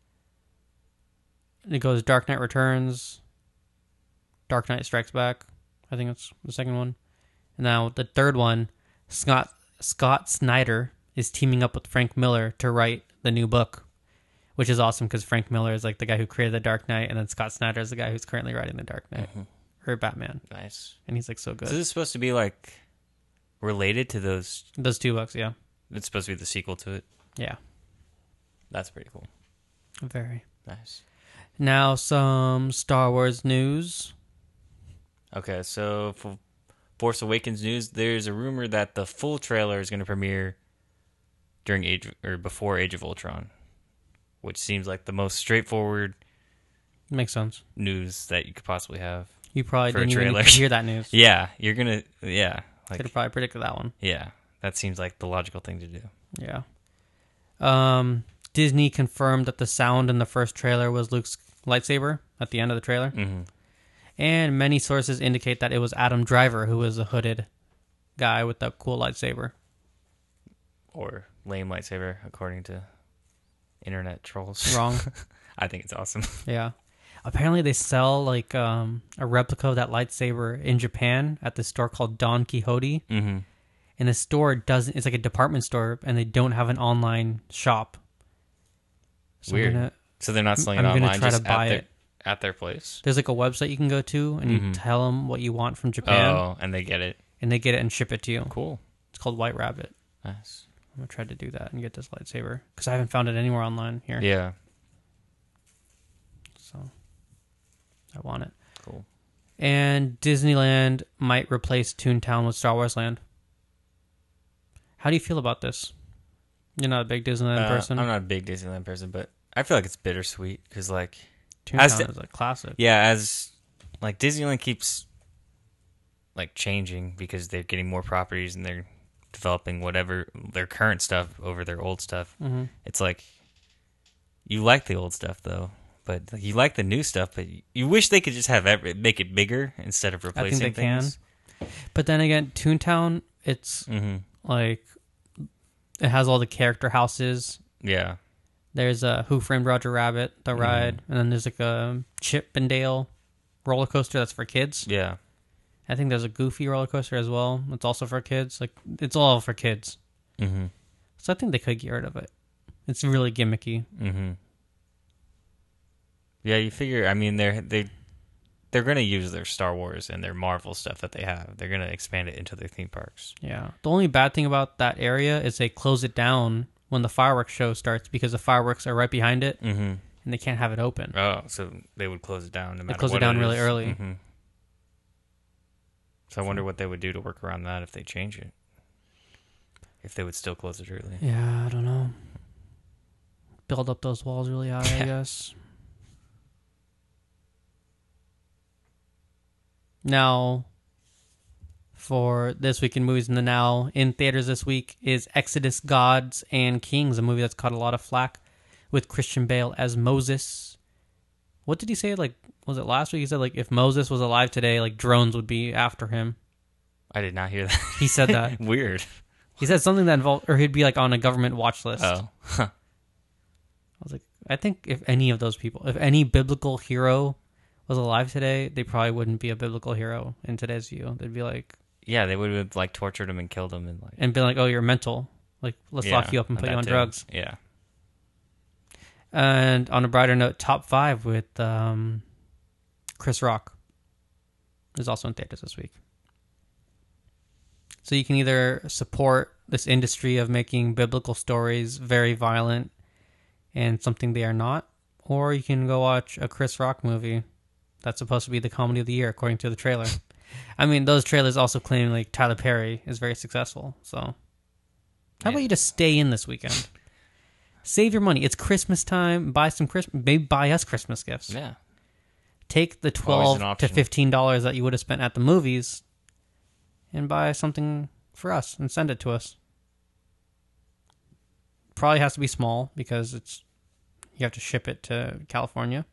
it goes Dark Knight Returns, Dark Knight Strikes Back. I think that's the second one. And now the third one, Scott Scott Snyder is teaming up with Frank Miller to write the new book, which is awesome because Frank Miller is like the guy who created the Dark Knight, and then Scott Snyder is the guy who's currently writing the Dark Knight, Mhm. or Batman, Nice. and he's like so good. So this is supposed to be like related to those. Those two bucks, yeah, It's supposed to be the sequel to it. yeah, That's pretty cool. very. Nice. Now some Star Wars news. Okay, so for Force Awakens news, there's a rumor that the full trailer is going to premiere during Age or before Age of Ultron, which seems like the most straightforward Makes sense. news that you could possibly have. You probably For a didn't even trailer. hear that news. Yeah, you're gonna. Yeah, Could like have probably predicted that one. yeah, that seems like the logical thing to do. Yeah. Um, Disney confirmed that the sound in the first trailer was Luke's lightsaber at the end of the trailer. Mm-hmm. And many sources indicate that it was Adam Driver who was a hooded guy with the cool lightsaber. Or lame lightsaber, according to internet trolls. Wrong. I think it's awesome. Yeah. Apparently they sell like um, a replica of that lightsaber in Japan at this store called Don Quixote. Mm-hmm. And the store doesn't, it's like a department store and they don't have an online shop. So I'm Weird. gonna- So they're not selling I'm it gonna online, try to just buy at their, it. at their place. There's like a website you can go to and Mhm. you tell them what you want from Japan Oh, and they get it. and they get it and ship it to you. Cool. It's called White Rabbit. Nice. I'm going to try to do that and get this lightsaber because I haven't found it anywhere online here. Yeah. So I want it. Cool. And Disneyland might replace Toontown with Star Wars Land. How do you feel about this? You're not a big Disneyland Uh, person? I'm not a big Disneyland person, but I feel like it's bittersweet because, like, Toontown as the- is a classic. yeah, as like Disneyland keeps like changing because they're getting more properties and they're developing whatever their current stuff over their old stuff. Mm-hmm. It's like you like the old stuff though, but you like the new stuff, but you wish they could just have every, make it bigger instead of I replacing think they things. can. But then again, Toontown, it's Mm-hmm. like it has all the character houses. Yeah. There's a Who Framed Roger Rabbit, the ride, and then there's like a Chip and Dale roller coaster that's for kids. Yeah. I think there's a Goofy roller coaster as well. It's also for kids. Like it's all for kids. Mm-hmm. So I think they could get rid of it. It's really gimmicky. Mm-hmm. Yeah, you figure. I mean, they're they they're gonna use their Star Wars and their Marvel stuff that they have. They're gonna expand it into their theme parks. Yeah. The only bad thing about that area is they close it down when the fireworks show starts because the fireworks are right behind it Mm-hmm. and they can't have it open. Oh, so they would close it down no matter close it what down it really is. early. Mm-hmm. So I wonder what they would do to work around that if they change it. If they would still close it early. Yeah, I don't know. Build up those walls really high, I guess. Now, for this week in movies in the now, in theaters this week is Exodus: Gods and Kings, a movie that's caught a lot of flack with Christian Bale as Moses. What did he say? Like, was it last week? He said like if Moses was alive today, like drones would be after him. I did not hear that. He said that. Weird. He said something that involved, or he'd be like on a government watch list. Oh. I was like, I think if any of those people, if any biblical hero was alive today, they probably wouldn't be a biblical hero in today's view. They'd be like, Yeah, they would have like tortured him and killed him and like and been like, oh, you're mental. Like, let's yeah, lock you up and put you that on too. drugs. Yeah. And on a brighter note, top five with um, Chris Rock is also in theaters this week. So you can either support this industry of making biblical stories very violent and something they are not, or you can go watch a Chris Rock movie that's supposed to be the comedy of the year, according to the trailer. I mean, those trailers also claim like Tyler Perry is very successful. So how Yeah. about you just stay in this weekend? Save your money. It's Christmas time. Buy some Christmas. Maybe buy us Christmas gifts. Yeah. Take the Always twelve an to option. fifteen dollars that you would have spent at the movies, and buy something for us and send it to us. Probably has to be small because it's you have to ship it to California.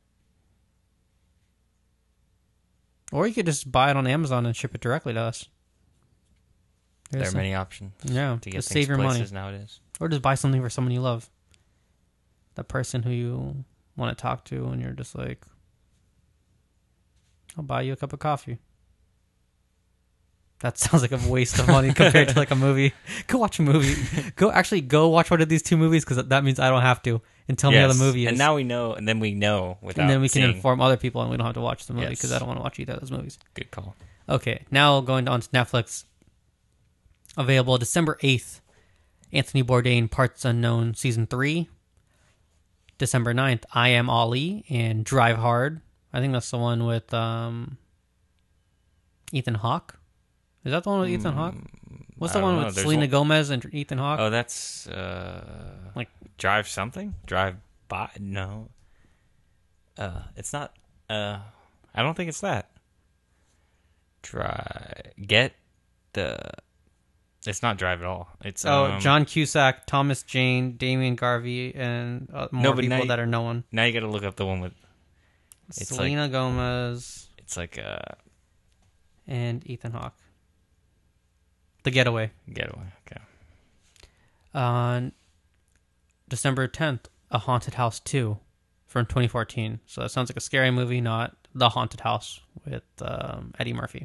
Or you could just buy it on Amazon and ship it directly to us. There There's are many options Yeah, to get just things save your money. places nowadays. Or just buy something for someone you love. The person who you want to talk to, and you're just like, I'll buy you a cup of coffee. That sounds like a waste of money compared to like a movie. Go watch a movie. Go actually go watch one of these two movies because that means I don't have to and tell yes. me how the movie is. And now we know, and then we know without and then we can seeing. inform other people, and we don't have to watch the movie Yes. because I don't want to watch either of those movies. Good call. Okay, now going on to Netflix. Available December eighth. Anthony Bourdain, Parts Unknown, Season three. December ninth, I Am Ali and Drive Hard. I think that's the one with um, Ethan Hawke. Is that the one with Ethan Hawke? What's the I one don't with know. There's Selena one- Gomez and Ethan Hawke? Oh, that's uh, Like- Drive something? Drive by? No. Uh, it's not. Uh, I don't think it's that. Drive. Get the. It's not Drive at all. It's oh, um, John Cusack, Thomas Jane, Damien Garvey, and uh, more No, but people now you- that are known. Now you got to look up the one with. It's Selena Gomez It's like uh, and Ethan Hawke. The Getaway. Getaway. Okay. On December tenth, A Haunted House two from twenty fourteen. So that sounds like a scary movie, not The Haunted House with um, Eddie Murphy.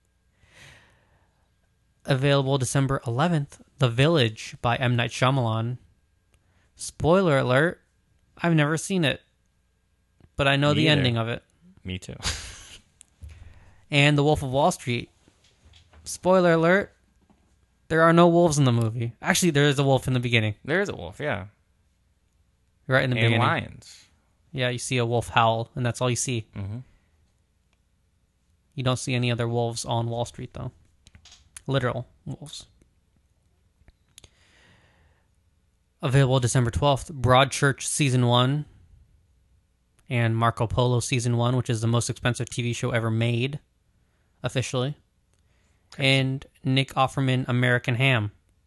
Available December eleventh, The Village by M. Night Shyamalan. Spoiler alert, I've never seen it, but I know Me the either. ending of it. Me too. And The Wolf of Wall Street. Spoiler alert, there are no wolves in the movie. Actually, there is a wolf in the beginning. There is a wolf, yeah. Right in the And beginning. lions. Yeah, you see a wolf howl, and that's all you see. Mm-hmm. You don't see any other wolves on Wall Street, though. Literal wolves. Available December twelfth, Broadchurch Season one and Marco Polo Season one, which is the most expensive T V show ever made, officially. And Nick Offerman, American Ham,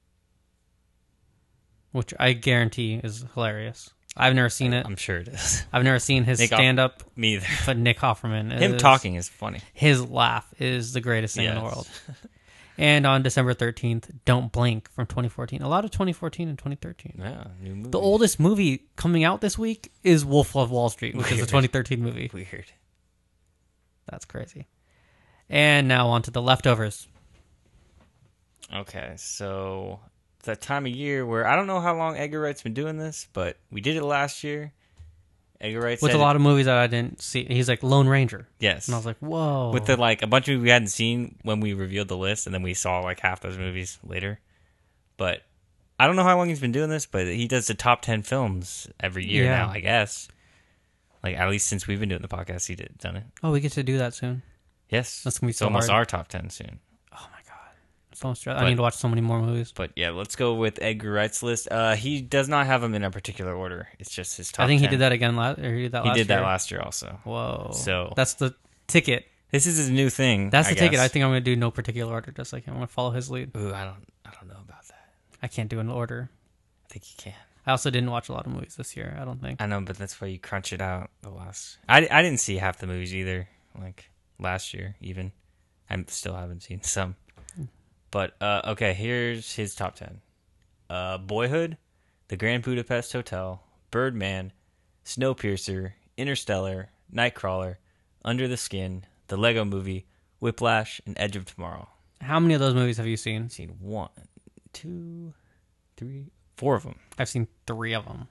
which I guarantee is hilarious. I've never seen it. I'm sure it is. I've never seen his Nick Off- stand-up, Me either. but Nick Offerman. Him is- talking is funny. His laugh is the greatest thing in the Yes. world. And on December thirteenth, Don't Blink from twenty fourteen. A lot of twenty fourteen and twenty thirteen. Yeah, new movie. The oldest movie coming out this week is Wolf of Wall Street, which is a Weird. twenty thirteen movie. Weird. That's crazy. And now on to The Leftovers. Okay, so it's that time of year where I don't know how long Edgar Wright's been doing this, but we did it last year. Edgar Wright With said a lot of movies that I didn't see. He's like Lone Ranger. yes, And I was like, whoa. with the like a bunch of movies we hadn't seen when we revealed the list, and then we saw like half those movies later. But I don't know how long he's been doing this, but he does the top ten films every year Yeah. now, I guess. Like at least since we've been doing the podcast, he did done it. Oh, we get to do that soon. Yes, That's gonna be it's so almost hard. our top ten soon. Oh my god. So stressed. But- I need to watch so many more movies. But yeah, let's go with Edgar Wright's list. Uh, he does not have them in a particular order. It's just his top. I think he ten. did that again last. Or he did that He last did year. that last year also. Whoa. So- that's the ticket. This is his new thing. That's I the ticket. guess. I think I'm going to do no particular order, just like him. I'm going to follow his lead. Ooh, I don't. I don't know about that. I can't do an order. I think you can. I also didn't watch a lot of movies this year. I don't think. I know, but that's why you crunch it out the last. I, I didn't see half the movies either. Like last year, even. I still haven't seen some. But uh, okay, here's his top ten: uh, Boyhood, The Grand Budapest Hotel, Birdman, Snowpiercer, Interstellar, Nightcrawler, Under the Skin, The Lego Movie, Whiplash, and Edge of Tomorrow. How many of those movies have you seen? I've seen one, two, three, four of them. I've seen three of them.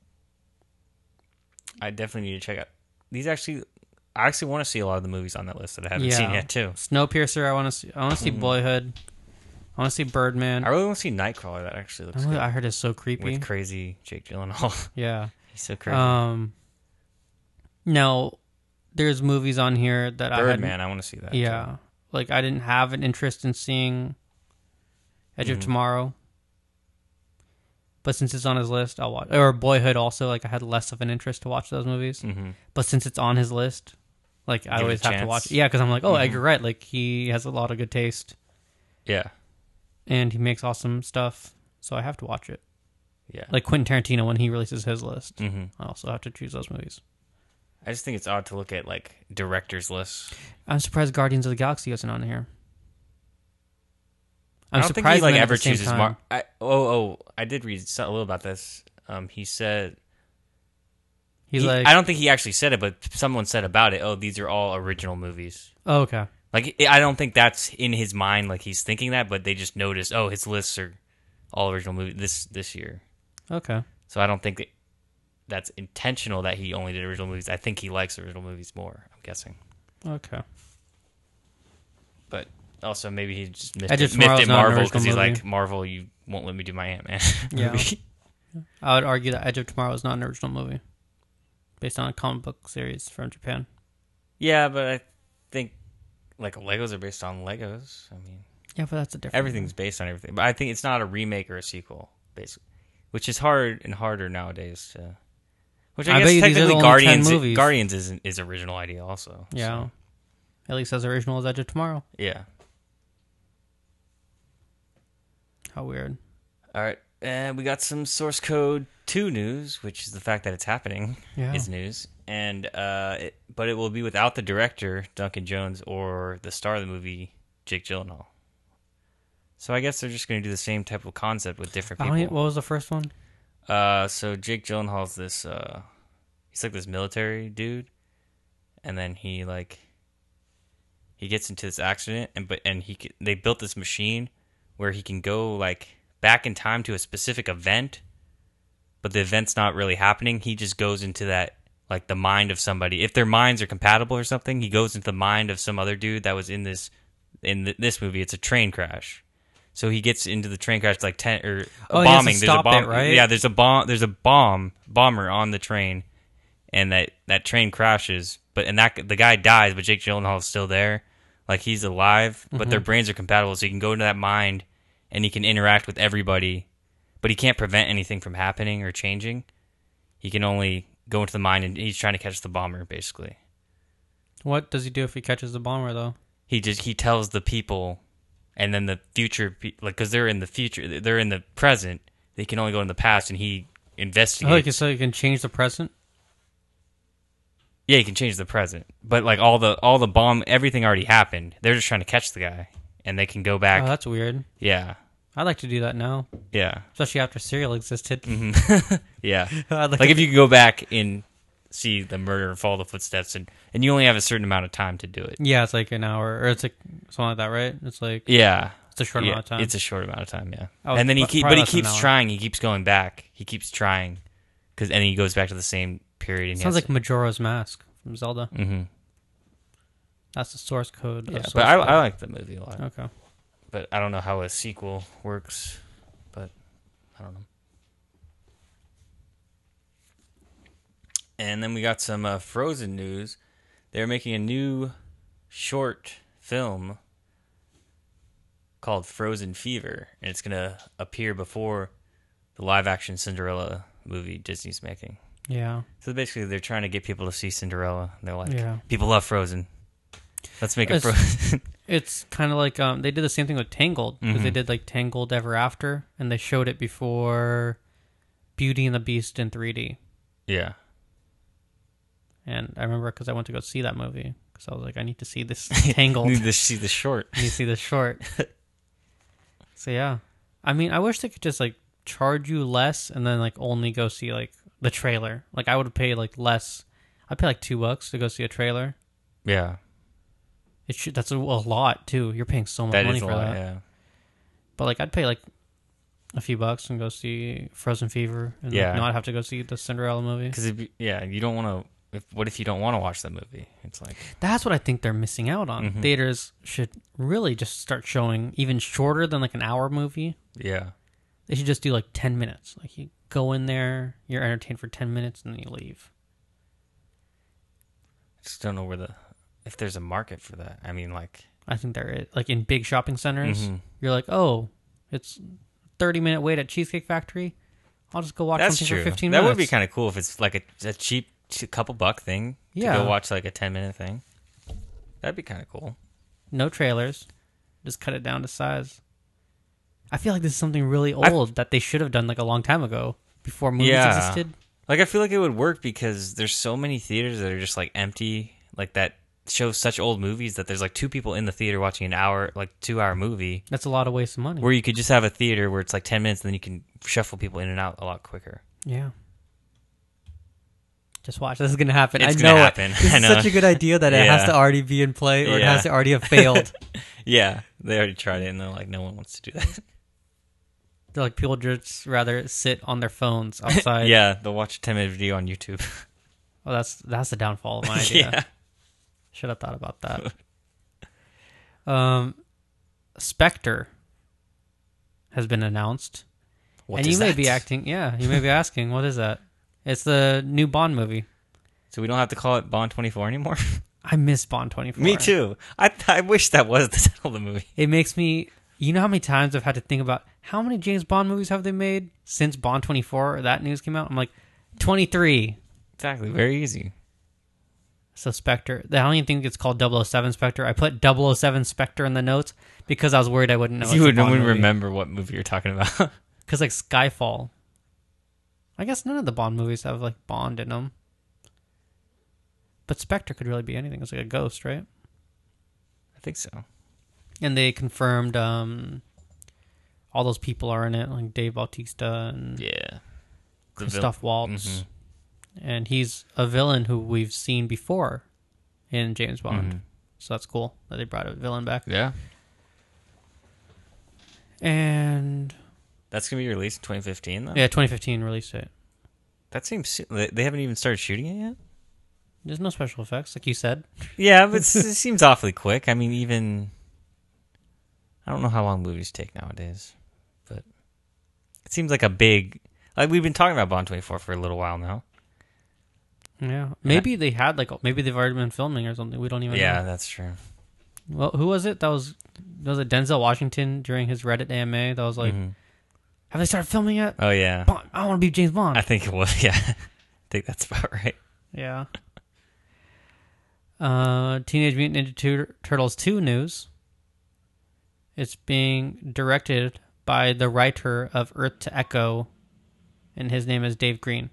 I definitely need to check out these. Actually, I actually want to see a lot of the movies on that list that I haven't Yeah. seen yet too. Snowpiercer. I want to see. I want to see Boyhood. I want to see Birdman. I really want to see Nightcrawler. That actually looks good. I heard it's so creepy. With crazy Jake Gyllenhaal. Yeah. He's so crazy. Um. Now, there's movies on here that I had. Birdman, I want to see that. Yeah. too. Like I didn't have an interest in seeing Edge of Mhm. Tomorrow. But since it's on his list, I'll watch. Or Boyhood also. Like I had less of an interest to watch those movies. Mhm. But since it's on his list, like I Give it always a have to chance. watch it. Yeah, because I'm like, oh, Mhm. Edgar Wright. Like he has a lot of good taste. Yeah. And he makes awesome stuff. So I have to watch it. Yeah. Like Quentin Tarantino, when he releases his list, hmm I also have to choose those movies. I just think it's odd to look at like directors' lists. I'm surprised Guardians of the Galaxy isn't on here. I I'm don't think surprised he like when at ever the same chooses. time- Mar- I, oh, oh, I did read so- a little about this. Um, he said He's he- like, I don't think he actually said it, but someone said about it. Oh, these are all original movies. oh, okay. Like, I don't think that's in his mind, like he's thinking that, but they just noticed, oh, his lists are all original movies this this year. Okay. So I don't think that that's intentional that he only did original movies. I think he likes original movies more, I'm guessing. Okay. But also maybe he just miffed Edge of it, miffed Tomorrow's at not an Marvel because he's original like, Marvel, you won't let me do my Ant-Man Yeah. movie. I would argue that Edge of Tomorrow is not an original movie, based on a comic book series from Japan. Yeah, but I think like Legos are based on Legos. I mean, Yeah, but that's a different. everything's based on everything. But I think it's not a remake or a sequel, basically, which is hard and harder nowadays. To, which I, I guess bet you these are technically the only ten Guardians movies. Guardians is is original idea also. Yeah. So, At least as original as Edge of Tomorrow. yeah. How weird. All right, and we got some Source Code two news, which is the fact that it's happening Yeah. is news, and uh, it, but it will be without the director Duncan Jones or the star of the movie Jake Gyllenhaal. So I guess they're just going to do the same type of concept with different I people. don't e- what was the first one? Uh, so Jake Gyllenhaal's this, uh, he's like this military dude, and then he like, he gets into this accident, and but and he c- they built this machine where he can go like back in time to a specific event, but the event's not really happening. He just goes into that like the mind of somebody. If their minds are compatible or something, he goes into the mind of some other dude that was in this in th- this movie. It's a train crash. So he gets into the train crash like ten or a Oh, he has to bombing. There's a stop bomb, it, right? Yeah, there's a bomb. There's a bomb bomber on the train, and that, that train crashes. But and that the guy dies, but Jake Gyllenhaal is still there, like he's alive. But Mm-hmm. their brains are compatible, so he can go into that mind, and he can interact with everybody. But he can't prevent anything from happening or changing. He can only go into the mind, and he's trying to catch the bomber, basically. What does he do if he catches the bomber, though? He just he tells the people. And then the future, pe- like, because they're in the future, they're in the present. They can only go in the past, and he investigates. Oh, okay, so you can change the present? Yeah, he can change the present, but like all the all the bomb, everything already happened. They're just trying to catch the guy, and they can go back. Oh, that's weird. yeah, I'd like to do that now, yeah, especially after Serial existed. yeah. I'd Like to- if you could go back and see the murder and follow the footsteps, and and you only have a certain amount of time to do it. Yeah, it's like an hour, or it's like something like that, right? It's like Yeah, it's a short yeah, amount of time. It's a short amount of time. Yeah, Oh, and then he pro- keep, probably but he less than an keeps hour. trying. He keeps going back. He keeps trying, because and then he goes back to the same period. And he Sounds has like Majora's Mask from Zelda. Mm-hmm. That's the source code. of Yeah, source but I, code. I like the movie a lot. Okay. But I don't know how a sequel works. But I don't know. And then we got some uh, Frozen news. They're making a new short film called Frozen Fever, and it's gonna appear before the live-action Cinderella movie Disney's making. Yeah. So basically, they're trying to get people to see Cinderella. They're like, Yeah. people love Frozen. Let's make it It's- Frozen. It's kind of like um, they did the same thing with Tangled because they Mhm. did like Tangled Ever After, and they showed it before Beauty and the Beast in three D. yeah. And I remember because I went to go see that movie because I was like, I need to see this Tangled. Need to see the short. I need to see this short. So yeah, I mean, I wish they could just like charge you less and then like only go see like the trailer. Like I would pay like less. I'd pay like two bucks to go see a trailer. Yeah. It should, that's a, a lot too. You're paying so much That money is a for lot, that. yeah. But like I'd pay like a few bucks and go see Frozen Fever and Yeah. like, not have to go see the Cinderella movie. Because yeah, you don't want to. If, what if you don't want to watch that movie? It's like That's what I think they're missing out on. Mhm. Theaters should really just start showing even shorter than like an hour movie. yeah, They should just do like ten minutes. Like you go in there, you're entertained for ten minutes, and then you leave. I just don't know where the if there's a market for that. I mean, like I think they're it. Like in big shopping centers, Mhm. you're like, oh, it's thirty minute wait at Cheesecake Factory. I'll just go watch that's something true. for fifteen That minutes. would be kind of cool if it's like a, a cheap ch- couple buck thing Yeah. to go watch like a ten minute thing. That'd be kind of cool. No trailers. Just cut it down to size. I feel like this is something really I- old that they should have done like a long time ago before movies Yeah. existed. Like I feel like it would work because there's so many theaters that are just like empty, like that show such old movies that there's like two people in the theater watching an hour, like two hour movie. That's a lot of waste of money. Where you could just have a theater where it's like ten minutes and then you can shuffle people in and out a lot quicker. Yeah. Just watch. This is gonna happen. It's I gonna know happen. it. This I is know. such a good idea that it has Yeah. to already be in play or it Yeah. has to already have failed. Yeah, they already tried it, and they're like, no one wants to do that. They're like people just rather sit on their phones outside. Yeah, they'll watch a ten minute video on YouTube. Oh, that's that's the downfall of my idea. Yeah. Should have thought about that. um, Spectre has been announced, What and is you may that? be acting. Yeah, you may be asking, what is that? It's the new Bond movie. So we don't have to call it Bond twenty-four anymore? I miss Bond twenty-four. Me too. I I wish that was the title of the movie. It makes me. You know how many times I've had to think about how many James Bond movies have they made since Bond twenty-four? That news came out. I'm like, twenty-three. Exactly. Very easy. So Spectre. I don't even think it's called double oh seven Spectre. I put double oh seven Spectre in the notes because I was worried I wouldn't know. you wouldn't wouldn't remember what movie you're talking about. Because like Skyfall. I guess none of the Bond movies have like Bond in them. But Spectre could really be anything. It's like a ghost, right? I think so. And they confirmed um, all those people are in it, like Dave Bautista and Yeah. The Christoph vil- Waltz. Mhm. And he's a villain who we've seen before in James Bond. Mhm. So that's cool that they brought a villain back. Yeah. And That's going to be released in twenty fifteen, though? yeah, twenty fifteen release date. That seems... soon. They they haven't even started shooting it yet? There's no special effects, like you said. Yeah, but it's- it seems awfully quick. I mean, even... I don't know how long movies take nowadays, but it seems like a big... Like, we've been talking about Bond twenty-four for a little while now. Yeah, maybe they had like maybe they've already been filming or something. We don't even Yeah, know. that's true. Well, who was it? That was was it Denzel Washington during his Reddit A M A? That was like, Mhm. have they started filming yet? Oh, yeah. Bond, I want to be James Bond. I think it was, yeah. I think that's about right. Yeah. Uh, Teenage Mutant Ninja Tur- Turtles two news. It's being directed by the writer of Earth to Echo, and his name is Dave Green.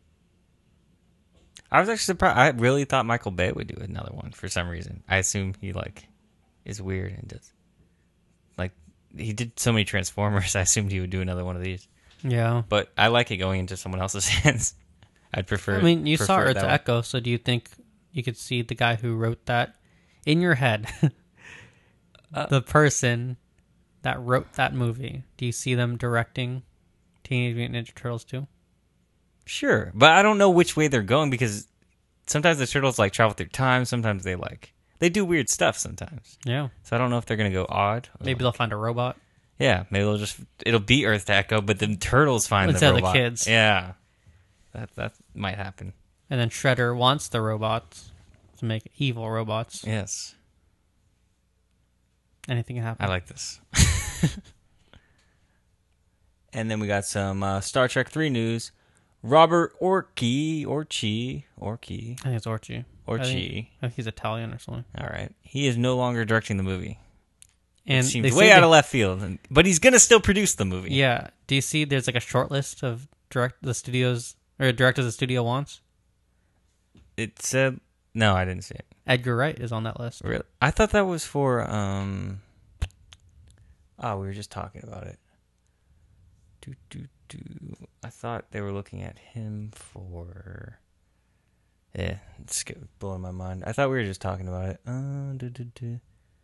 I was actually surprised. I really thought Michael Bay would do another one for some reason. I assume he, like, is weird and does... Like, he did so many Transformers, I assumed he would do another one of these. Yeah. But I like it going into someone else's hands. I'd prefer... I mean, you saw prefer Earth that to one. Echo, so do you think you could see the guy who wrote that in your head? Uh, the person that wrote that movie. Do you see them directing Teenage Mutant Ninja Turtles two? Sure, but I don't know which way they're going because sometimes the turtles like travel through time. Sometimes they like they do weird stuff. Sometimes, Yeah. so I don't know if they're gonna go odd. or- Maybe they'll find a robot. yeah, maybe they'll just it'll be Earth to Echo, but the turtles find Instead of the the robot. kids. Yeah, that that might happen. And then Shredder wants the robots to make evil robots. Yes, Anything can happen. I like this. And then we got some uh, Star Trek three news. Robert Orci, Orci, Orci, I think it's Orci. I Orci. think, I think he's Italian or something. All right, he is no longer directing the movie. And it seems they way say out they- of left field, and- but he's gonna still produce the movie. Yeah. Do you see there's like a short list of direct the studios or directors the studio wants? It said no, I didn't see it. Edgar Wright is on that list. Really, I thought that was for. um Oh, we were just talking about it. Do do do. I thought they were looking at him for. Yeah, it's g- blowing my mind. I thought we were just talking about it. Uh, do, do, do.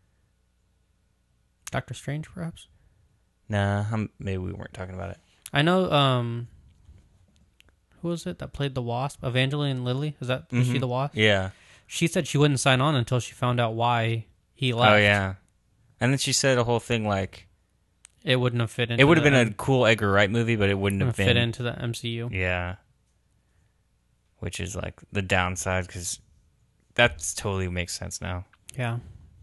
Doctor Strange, perhaps? Nah, I'm, maybe we weren't talking about it. I know, um... Who was it that played the Wasp? Evangeline Lilly? Is that is she Mhm. the Wasp? Yeah. She said she wouldn't sign on until she found out why he left. Oh yeah. And then she said a whole thing like It wouldn't have fit into it would have the been a M- cool Edgar Wright movie, but it wouldn't have fit been into the M C U. Yeah. Which is like the downside because that totally makes sense now. Yeah.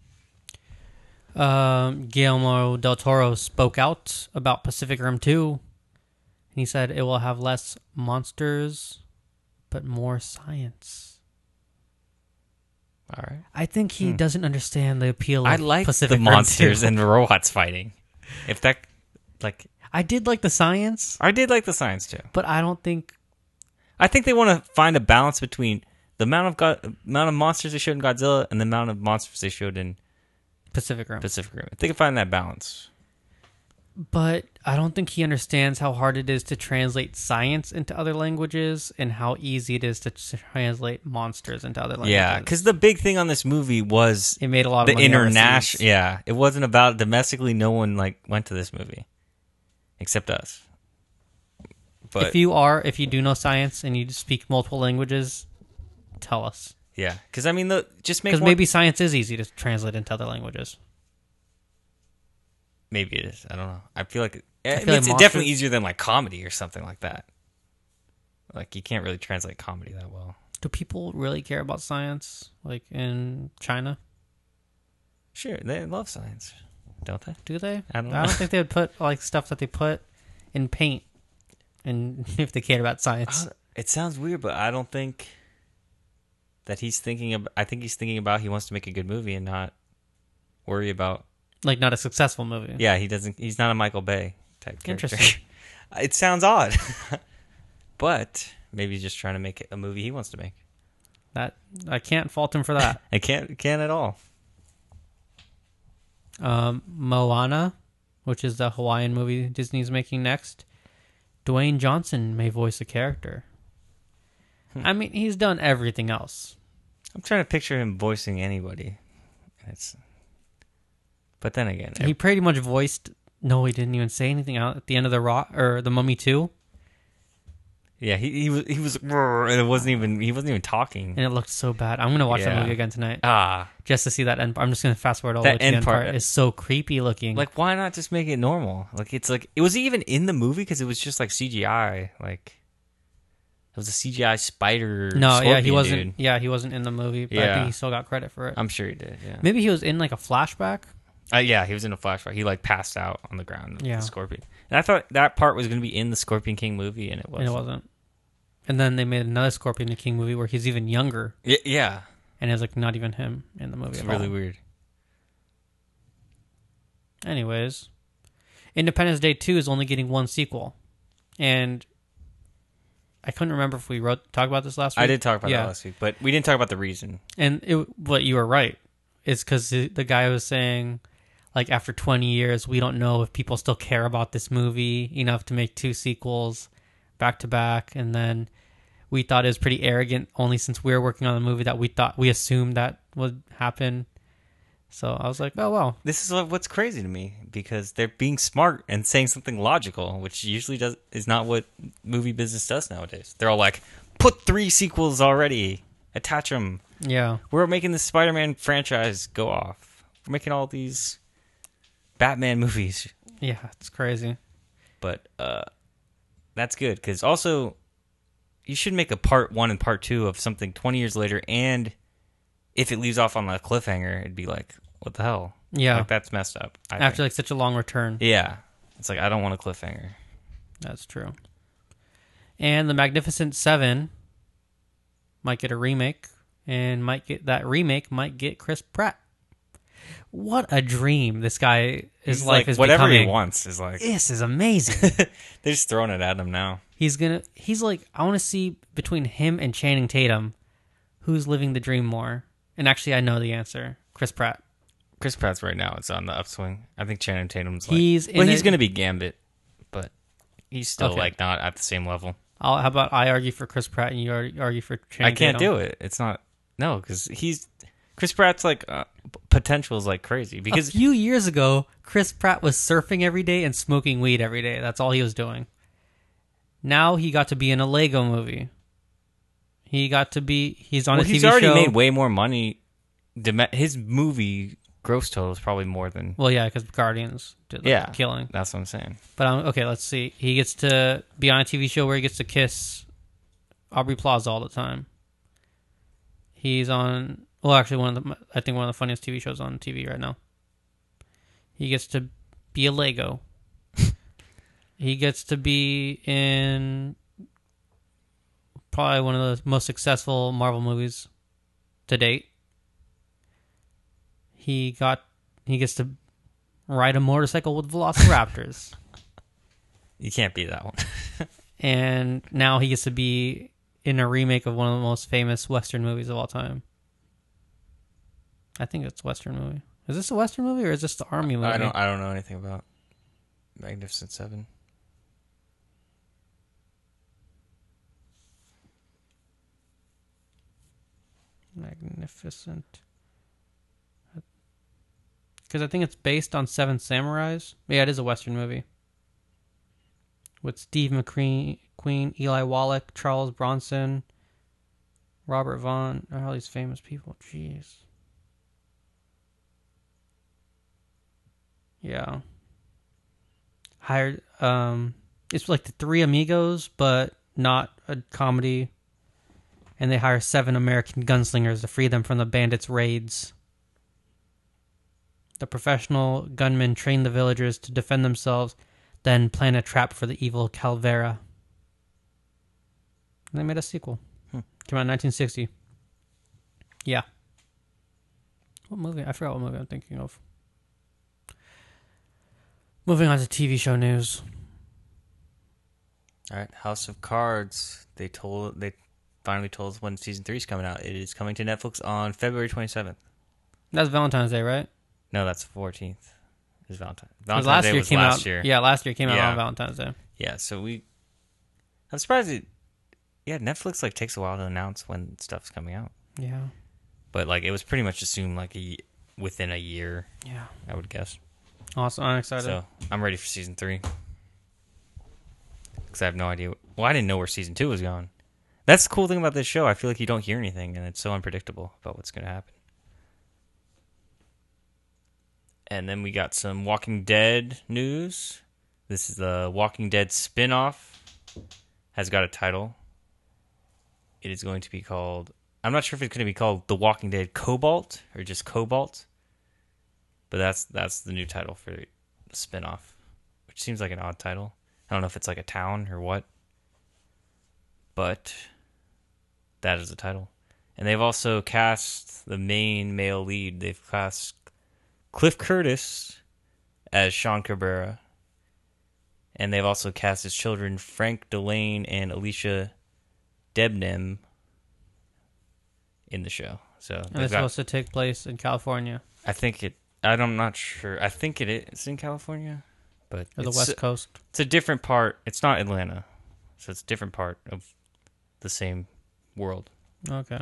Um, Guillermo del Toro spoke out about Pacific Rim two. He said it will have less monsters, but more science. All right. I think he Hmm. doesn't understand the appeal of I like Pacific the Rim monsters two. and the robots fighting. If that, like, I did like the science, I did like the science too. but I don't think... I think they want to find a balance between the amount of God, amount of monsters they showed in Godzilla and the amount of monsters they showed in Pacific Rim. Pacific Rim. If they can find that balance. But I don't think he understands how hard it is to translate science into other languages and how easy it is to translate monsters into other languages. Yeah, because the big thing on this movie was it made a lot of the money international. overseas. Yeah, it wasn't about domestically. No one like went to this movie, except us. But if you are, if you do know science and you speak multiple languages, tell us. yeah, because I mean, the just make Because one, maybe science is easy to translate into other languages. maybe it is. I don't know. I feel like it, I I feel mean, like it's monsters- definitely easier than like comedy or something like that. Like you can't really translate comedy that well. Do people really care about science, like in China? Sure, they love science, don't they? Do they? I don't know. I don't think they would put like stuff that they put in paint, and if they cared about science. Uh, It sounds weird, but I don't think that he's thinking of. I think he's thinking about he wants to make a good movie and not worry about. Like not a successful movie. Yeah, he doesn't. He's not a Michael Bay type character. Interesting. It sounds odd, but maybe he's just trying to make it a movie he wants to make. That I can't fault him for that. I can't can't at all. um, Moana, which is the Hawaiian movie Disney's making next. Dwayne Johnson may voice a character. Hmm. I mean, he's done everything else. I'm trying to picture him voicing anybody. It's, but then again, He pretty much voiced. No, he didn't even say anything out at the end of the Raw or the Mummy two, yeah, he he was he was, and it wasn't even he wasn't even talking. and it looked so bad. I'm gonna watch that Yeah. movie again tonight Ah, just to see that end. I'm just gonna fast forward all That the way to the end end part. part- It's so creepy looking. like why not just make it normal? Like it's like it was even in the movie because it was just like C G I. Like it was a C G I spider. no, yeah, he scorpion wasn't. dude. Yeah, he wasn't in the movie, but I Yeah. think he still got credit for it. I'm sure he did. Yeah. Maybe he was in like a flashback. Uh, yeah, he was in a flashback. He like passed out on the ground. With Yeah. the scorpion. And I thought that part was going to be in the Scorpion King movie, and it wasn't. And it wasn't. And then they made another Scorpion the King movie where he's even younger, Y- yeah, and it was like not even him in the movie. it's at really all. weird. Anyways, Independence Day two is only getting one sequel, and I couldn't remember if we wrote talked about this last week. I did talk about Yeah. that last week, but we didn't talk about the reason. And it, but you were right. It's because the, the guy was saying, like, after twenty years, we don't know if people still care about this movie enough to make two sequels back to back. And then we thought it was pretty arrogant, only since we were working on the movie, that we thought we assumed that would happen. So I was like, oh well. This is what- what's crazy to me because they're being smart and saying something logical, which usually does is not what movie business does nowadays. They're all like, "Put three sequels already, attach them. Yeah, We're making the Spider-Man franchise go off. We're making all these Batman movies." yeah, it's crazy. But uh, that's good because also you should make a part one and part two of something twenty years later, and if it leaves off on a cliffhanger, it'd be like, what the hell? Yeah, Like, that's messed up. I after think. like such a long return. Yeah. It's like, I don't want a cliffhanger. That's true. And the Magnificent Seven might get a remake, and might get that remake might get Chris Pratt. What a dream this guy his He's life like, is whatever becoming. he wants is like, This is amazing. they're just throwing it at him now. he's gonna. He's like, I want to see between him and Channing Tatum, who's living the dream more. And actually, I know the answer. Chris Pratt. Chris Pratt's right now. It's on the upswing. I think Channing Tatum's like, He's in well, he's it- going to be Gambit, but he's still Okay. like not at the same level. I'll, how about I argue for Chris Pratt and you argue argue for Channing I can't Tatum? do it. It's not, no, because he's, Chris Pratt's like, uh, p- potential is like crazy A because few years ago, Chris Pratt was surfing every day and smoking weed every day. That's all he was doing. Now he got to be in a Lego movie. He got to be. He's on well, a T V he's already show. made way more money. Deme- His movie gross total is probably more than, Well, yeah, because Guardians did like, yeah, killing. that's what I'm saying. But um, okay, let's see. He gets to be on a T V show where he gets to kiss Aubrey Plaza all the time. He's on. Well, actually, one of the I think one of the funniest T V shows on T V right now. He gets to be a Lego. He gets to be in probably one of the most successful Marvel movies to date. He got he gets to ride a motorcycle with velociraptors. You can't beat that one. And now he gets to be in a remake of one of the most famous Western movies of all time. I think it's a Western movie. Is this a Western movie or is this the Army movie? I don't. I don't know anything about Magnificent Seven. Magnificent. Because I think it's based on Seven Samurais. Yeah, it is a Western movie. With Steve McQueen, Queen, Eli Wallach, Charles Bronson, Robert Vaughn, all these famous people. Jeez. Yeah. Hired. Um, it's like the Three Amigos, but not a comedy. And they hire seven American gunslingers to free them from the bandits' raids. The professional gunmen train the villagers to defend themselves, then plan a trap for the evil Calvera. And they made a sequel. Hmm. Came out in nineteen sixty. Yeah. What movie? I forgot what movie I'm thinking of. Moving on to T V show news. All right, House of Cards. They told they finally told us when season three is coming out. It is coming to Netflix on February twenty-seventh. That's Valentine's Day, right? No, that's the fourteenth. Is Valentine. Because Valentine's last Day year was came last out. year. Yeah, last year came out Yeah. on Valentine's Day. Yeah, so we. I'm surprised it. Yeah, Netflix like takes a while to announce when stuff's coming out. Yeah. But like it was pretty much assumed like a, within a year. Yeah. I would guess. Awesome. I'm excited. So I'm ready for season three. Because I have no idea. Well, I didn't know where season two was going. That's the cool thing about this show. I feel like you don't hear anything, and it's so unpredictable about what's going to happen. And then we got some Walking Dead news. This is the Walking Dead spin-off. Has got a title. It is going to be called... I'm not sure if it's going to be called The Walking Dead Cobalt or just Cobalt. But that's that's the new title for the spin-off. Which seems like an odd title. I don't know if it's like a town or what. But that is the title. And they've also cast the main male lead. They've cast Cliff Curtis as Sean Cabrera. And they've also cast his children Frank Delane and Alicia Debnam in the show. So and they've it's got, supposed to take place in California. I think it. I'm not sure. I think it is in California, but Or the it's, West Coast. It's a different part. It's not Atlanta, so it's a different part of the same world. Okay.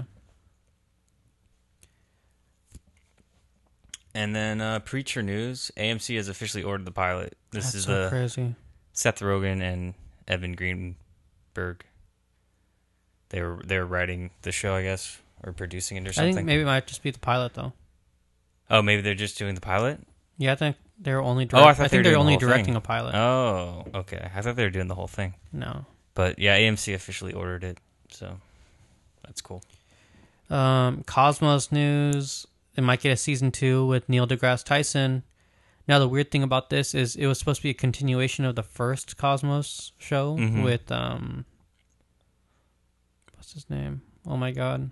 And then uh, Preacher news. A M C has officially ordered the pilot. This That's is so the crazy. Seth Rogen and Evan Greenberg. They were they were writing the show, I guess, or producing it or I something. think maybe it might just be the pilot, though. Oh, maybe they're just doing the pilot? Yeah, I think they're only. Oh, I Direct- thought I they think were they're doing the only whole directing thing. a pilot. Oh, okay. I thought they were doing the whole thing. No. But yeah, A M C officially ordered it, so that's cool. Um, Cosmos news. They might get a season two with Neil deGrasse Tyson. Now, the weird thing about this is it was supposed to be a continuation of the first Cosmos show Mhm. with um, what's his name? Oh my god!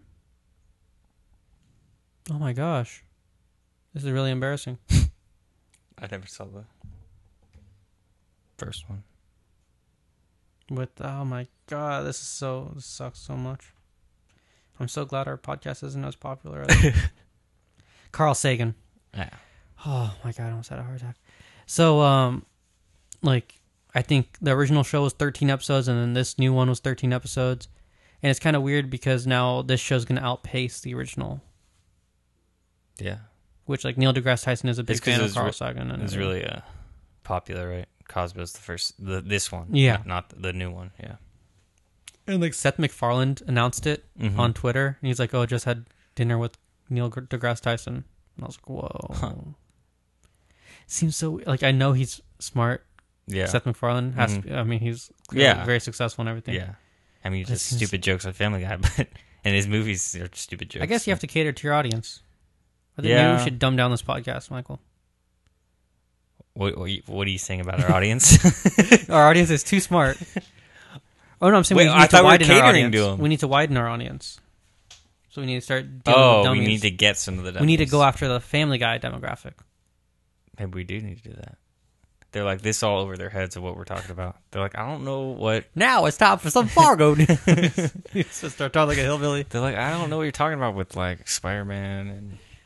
Oh my gosh! This is really embarrassing. I never saw the first one. With oh my god, this is so this sucks so much. I'm so glad our podcast isn't as popular as Carl Sagan. Yeah. Oh my god, I almost had a heart attack. So, um, like, I think the original show was thirteen episodes, and then this new one was thirteen episodes. And it's kind of weird because now this show's going to outpace the original. Yeah. Which, like, Neil deGrasse Tyson is a big It's 'cause fan it of was Carl re- Sagan. And It was really uh, popular, right? Cosmo's the first, the this one. Yeah. Not, not the new one, yeah. And, like, Seth MacFarlane announced it Mhm. on Twitter. And he's like, oh, just had dinner with Neil deGrasse Tyson. And I was like, whoa. Huh. Seems so, like, I know he's smart. Yeah. Seth MacFarlane has, Mhm. I mean, he's clearly Yeah. very successful and everything. Yeah. I mean, But it just seems- stupid jokes on Family Guy, but and his movies are stupid jokes. I guess you have to cater to your audience. I think Yeah. maybe we should dumb down this podcast, Michael. What, what, what are you saying about our audience? Our audience is too smart. Oh no, I'm saying Wait, we I need to thought we were widen our catering audience. to 'em. We need to widen our audience. So we need to start dealing Oh, with we dummies. need to get some of the dummies. We need to go after the Family Guy demographic. Maybe we do need to do that. They're like this all over their heads of what we're talking about. They're like, I don't know what. Now it's time for some Fargo news. Just start talking like a hillbilly. They're like, I don't know what you're talking about with like Spider-Man and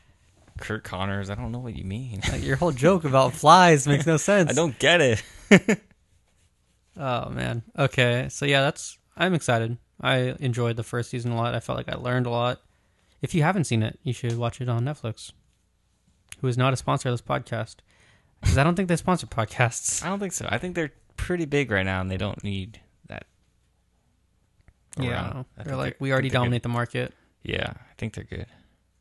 Kurt Connors. I don't know what you mean. Like, your whole joke about flies makes no sense. I don't get it. Oh man. Okay. So yeah, that's. I'm excited. I enjoyed the first season a lot. I felt like I learned a lot. If you haven't seen it, you should watch it on Netflix. Who is not a sponsor of this podcast? Because I don't think they sponsor podcasts. I don't think so. I think they're pretty big right now, and they don't need that. around. Yeah. I They're think like, they're- we I already think they're dominate the market. good. Yeah, I think they're good.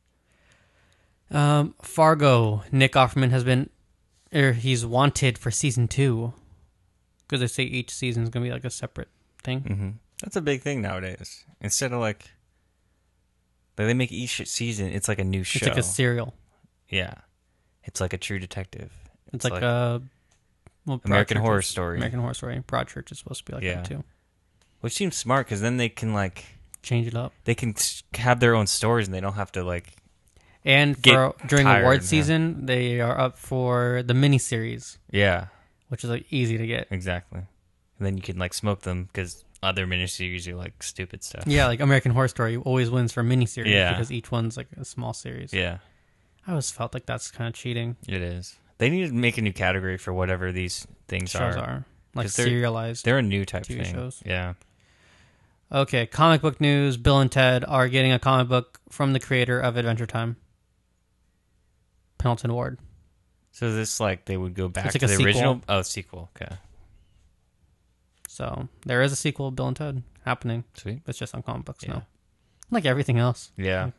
Um, Fargo. Nick Offerman has been, or he's wanted for season two. Because they say each season is going to be like a separate thing. Mm-hmm. That's a big thing nowadays. Instead of like, like they make each season, it's like a new show. It's like a serial. Yeah, it's like a True Detective. It's, like, a well, American Broadchurch Horror is- Story. American Horror Story. Broadchurch is supposed to be like Yeah. that too. Which seems smart because then they can like Change it up. they can s- have their own stories and they don't have to like. And Get for during tired, award yeah. season, they are up for the miniseries, Yeah, which is like easy to get. exactly. And then you can like smoke them because other miniseries are like stupid stuff. Yeah, like American Horror Story always wins for miniseries Yeah. because each one's like a small series. Yeah, I always felt like that's kind of cheating. it is. They need to make a new category for whatever these things Shows are. are like 'Cause they're- serialized. They're a new type T V thing. shows. Yeah. Okay, comic book news. Bill and Ted are getting a comic book from the creator of Adventure Time, Pendleton Ward. So this like they would go back it's like to a the sequel. original. Oh, sequel. Okay, So there is a sequel of Bill and Ted happening. sweet. It's just on comic books Yeah. now. Like everything else. Yeah.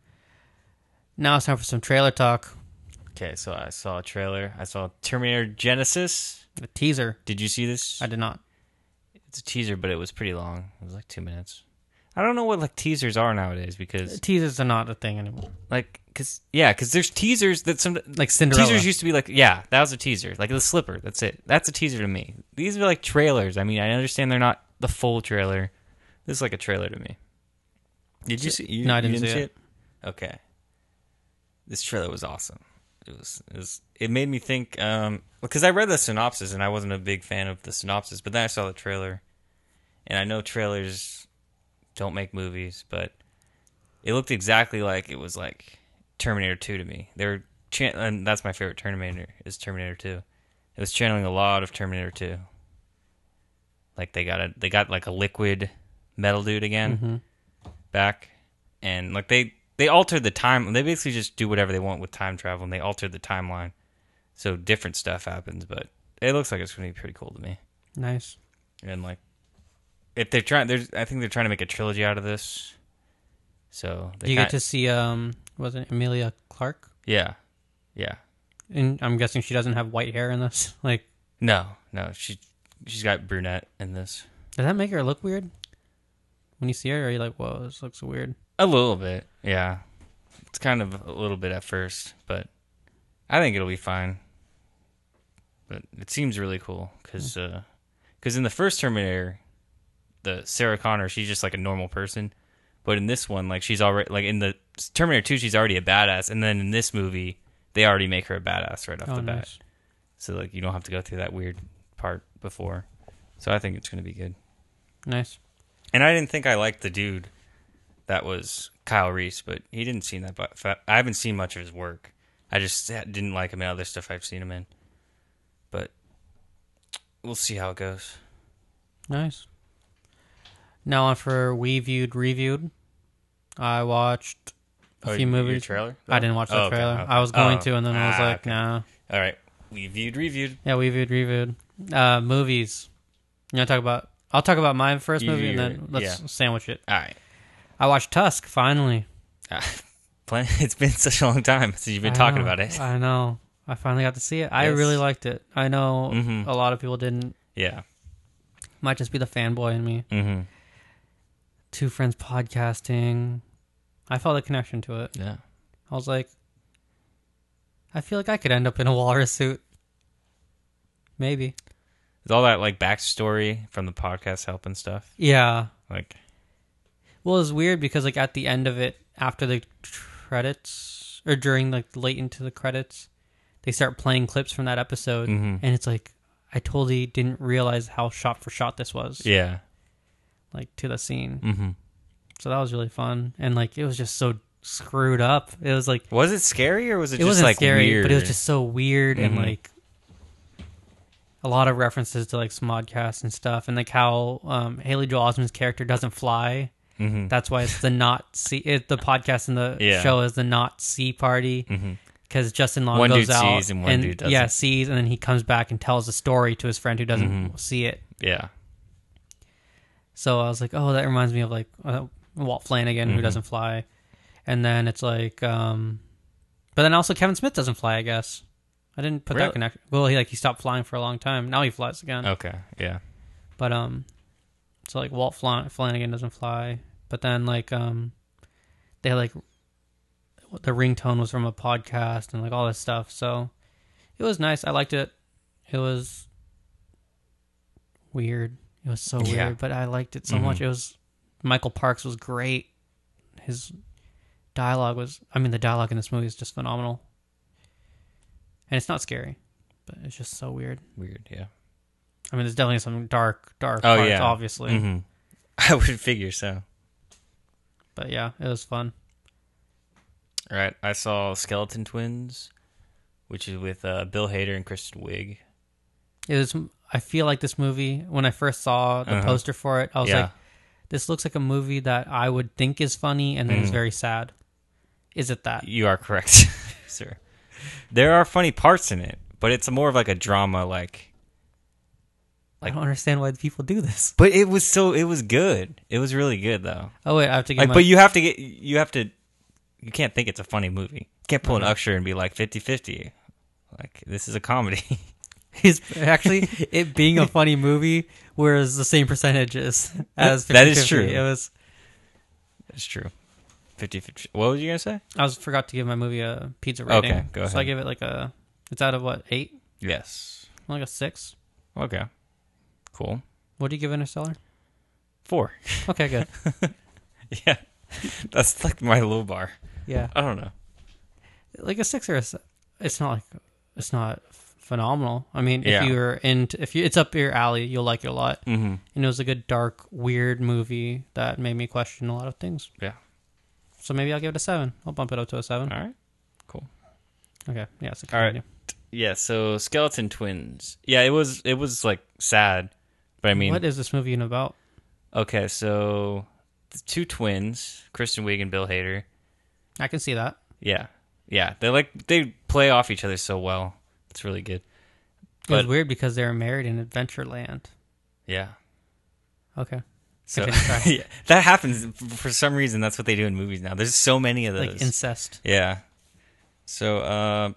Now it's time for some trailer talk. Okay, so I saw a trailer. I saw Terminator Genesis. The teaser. Did you see this? I did not. It's a teaser, but it was pretty long. It was like two minutes. I don't know what like teasers are nowadays because Teasers are not a thing anymore. like because yeah, because there's teasers that some Like Cinderella. teasers used to be like yeah, that was a teaser, like the slipper. That's it. That's a teaser to me. These are like trailers. I mean, I understand they're not the full trailer. This is like a trailer to me. Did you see? You, No, I you didn't see it. Okay. This trailer was awesome. It was. It, was, it made me think. Um, because I read the synopsis and I wasn't a big fan of the synopsis, but then I saw the trailer, and I know trailers don't make movies, but it looked exactly like it was like Terminator two to me. They were, chan- and that's my favorite Terminator is Terminator two. It was channeling a lot of Terminator two. Like they got a, they got like a liquid metal dude again Mm-hmm. back, and like they they altered the time. They basically just do whatever they want with time travel, and they altered the timeline, so different stuff happens. But it looks like it's going to be pretty cool to me. Nice. And like, if they're trying, there's I think they're trying to make a trilogy out of this. So they Do you kind- get to see, um, was it Emilia Clarke? yeah, yeah. And I'm guessing she doesn't have white hair in this. Like, No, no, she she's got brunette in this. does that make her look weird? When you see her, are you like, whoa, this looks weird? A little bit, yeah. It's kind of a little bit at first, but I think it'll be fine. But it seems really cool because uh, cause in the first Terminator, the Sarah Connor, she's just like a normal person. But in this one, like she's already like in the Terminator two, she's already a badass, and then in this movie, they already make her a badass right off Oh, the bat. nice. So like you don't have to go through that weird part before. So I think it's gonna be good. Nice. And I didn't think I liked the dude that was Kyle Reese, but he didn't seem that. But I haven't seen much of his work. I just didn't like him in other stuff I've seen him in. But we'll see how it goes. Nice. Now on for We Viewed Reviewed. I watched a Oh, few your movies. trailer? I didn't watch the Oh, okay, trailer. okay. I was going Oh. to, and then I was Ah, like, okay. nah. All right, we viewed, reviewed. Yeah, We Viewed Reviewed. Uh, movies. You want to talk about... I'll talk about my first You movie, do and your- then let's yeah. sandwich it. All right. I watched Tusk, finally. Ah, plan- It's been such a long time since you've been I talking know, about it. I know. I finally got to see it. I Yes. really liked it. I know Mhm. a lot of people didn't. Yeah. Might just be the fanboy in me. Mm-hmm. Two friends podcasting. I felt a connection to it. Yeah. I was like, I feel like I could end up in a walrus suit. Maybe. Is all that like backstory from the podcast help and stuff? Yeah. Like, Well, it's weird because like at the end of it, after the credits or during like late into the credits, they start playing clips from that episode, Mhm. and it's like I totally didn't realize how shot for shot this was. yeah. Like to the scene. Mm-hmm. So that was really fun, and like it was just so screwed up. It was like Was it scary or was it, it just wasn't like scary, weird? but it was just so weird and Mhm. like a lot of references to like Smodcast and stuff, and like how um, Haley Joel Osment's character doesn't fly. Mhm. That's why it's the not see. It, the podcast in the Yeah. show is the not see party Mhm. because Justin Long One goes dude out sees and one dude doesn't. yeah sees, and then he comes back and tells the story to his friend who doesn't Mhm. see it. Yeah. So I was like, oh, that reminds me of like uh, Walt Flanagan who Mhm. doesn't fly, and then it's like, um, but then also Kevin Smith doesn't fly. I guess I didn't put Really? that connection. Well, he like he stopped flying for a long time. Now he flies again. Okay. Yeah. But um, so like Walt Flan- Flanagan doesn't fly, but then like um, they had, like the ringtone was from a podcast and like all this stuff. So it was nice. I liked it. It was weird. It was so Yeah. weird, but I liked it so Mhm. much. It was Michael Parks was great. His dialogue was. I mean, the dialogue in this movie is just phenomenal, and it's not scary, but it's just so weird. Weird. Yeah. I mean, there's definitely some dark, dark Oh parts, yeah. obviously. hmm I would figure so. But yeah, it was fun. All right. I saw Skeleton Twins, which is with uh, Bill Hader and Kristen Wiig. It was. I feel like this movie. When I first saw the Uh-huh. poster for it, I was Yeah. like, "This looks like a movie that I would think is funny, and then is Mhm. very sad." Is it that? You are correct, sir. There are funny parts in it, but it's more of like a drama, like. I don't understand why people do this. But it was so it was good. It was really good though. Oh wait, I have to get Like, my. but you have to get you have to. You can't think it's a funny movie. You can't pull an Uh-huh. Usher and be like fifty-fifty. Like this is a comedy. He's actually it being a funny movie, whereas the same percentages as That is fifty-fifty. true. It was. It's true. fifty-fifty. What were you gonna say? I was forgot to give my movie a pizza rating. Okay, go So I ahead. give it like a. It's out of what eight? Yes. Like a six. Okay. Cool. What do you give Interstellar? Four. Okay, good. Yeah. That's like my low bar. Yeah, I don't know. like a six or a. se- It's not like it's not phenomenal. I mean, Yeah. if you're into if you it's up your alley, you'll like it a lot. Mm-hmm. And it was a good, dark, weird movie that made me question a lot of things. Yeah. So maybe I'll give it a seven. I'll bump it up to a seven. All right. Cool. Okay, yeah. So All right. continue. Yeah. So Skeleton Twins. Yeah. It was. It was like sad, but I mean, What is this movie even about? okay. So the two twins, Kristen Wiig and Bill Hader. I can see that. Yeah. Yeah. They like they play off each other so well. It's really good. It was But- weird because they were married in Adventureland. Yeah. Okay. So Continue, sorry. yeah, that happens for some reason. That's what they do in movies now. There's so many of those. Like incest. Yeah. So uh,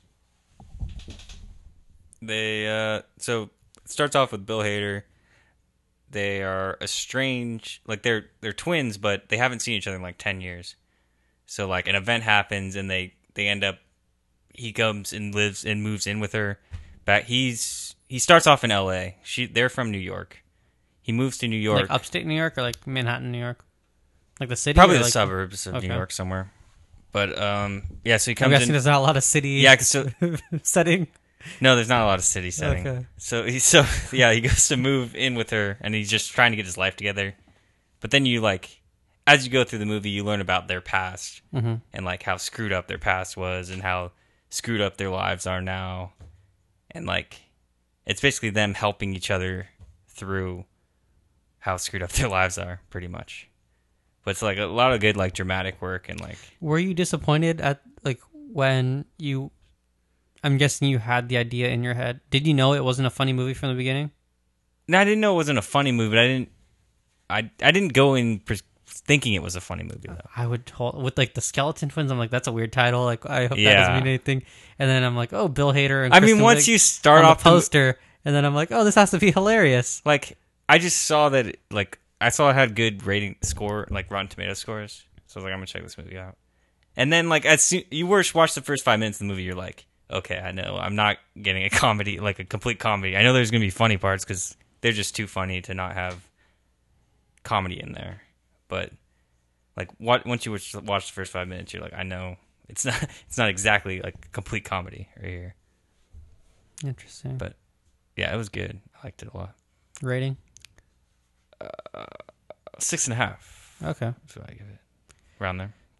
they uh, so it starts off with Bill Hader. They are estranged, like they're they're twins, but they haven't seen each other in like ten years. So like an event happens, and they they end up. He comes and lives and moves in with her. Back he's he starts off in L A. She they're from New York. He moves to New York, Like upstate New York or like Manhattan, New York? Like the city? probably or the like, suburbs of okay. New York somewhere. But um, yeah. So he I'm comes guessing in. there's not a lot of city Yeah, 'cause so setting. no, there's not a lot of city setting. Okay. So he so yeah, he goes to move in with her, and he's just trying to get his life together. But then you like, as you go through the movie, you learn about their past Mm-hmm. and like how screwed up their past was, and how screwed up their lives are now, and like it's basically them helping each other through how screwed up their lives are, pretty much. But it's like a lot of good like dramatic work and like Were you disappointed at like when you? I'm guessing you had the idea in your head. Did you know it wasn't a funny movie from the beginning? no, I didn't know it wasn't a funny movie. But I didn't, I I didn't go in pres- thinking it was a funny movie though. I would hold, with like the Skeleton Twins. I'm like, that's a weird title. Like, I hope that Yeah. doesn't mean anything. And then I'm like, oh, Bill Hader. And I mean, Kristen once Wiig you start on off the the mo- poster, and then I'm like, oh, this has to be hilarious. like I just saw that it, like I saw it had good rating score, like Rotten Tomato scores. So I was like, I'm gonna check this movie out. And then like as soon, you were watch the first five minutes of the movie, you're like, okay, I know I'm not getting a comedy, like a complete comedy. I know there's gonna be funny parts because they're just too funny to not have comedy in there. But like what once you watch watch the first five minutes, you're like, I know it's not it's not exactly like complete comedy right here. Interesting. But yeah, it was good. I liked it a lot. Rating? Six and a half. Okay. That's what I give it. Around there.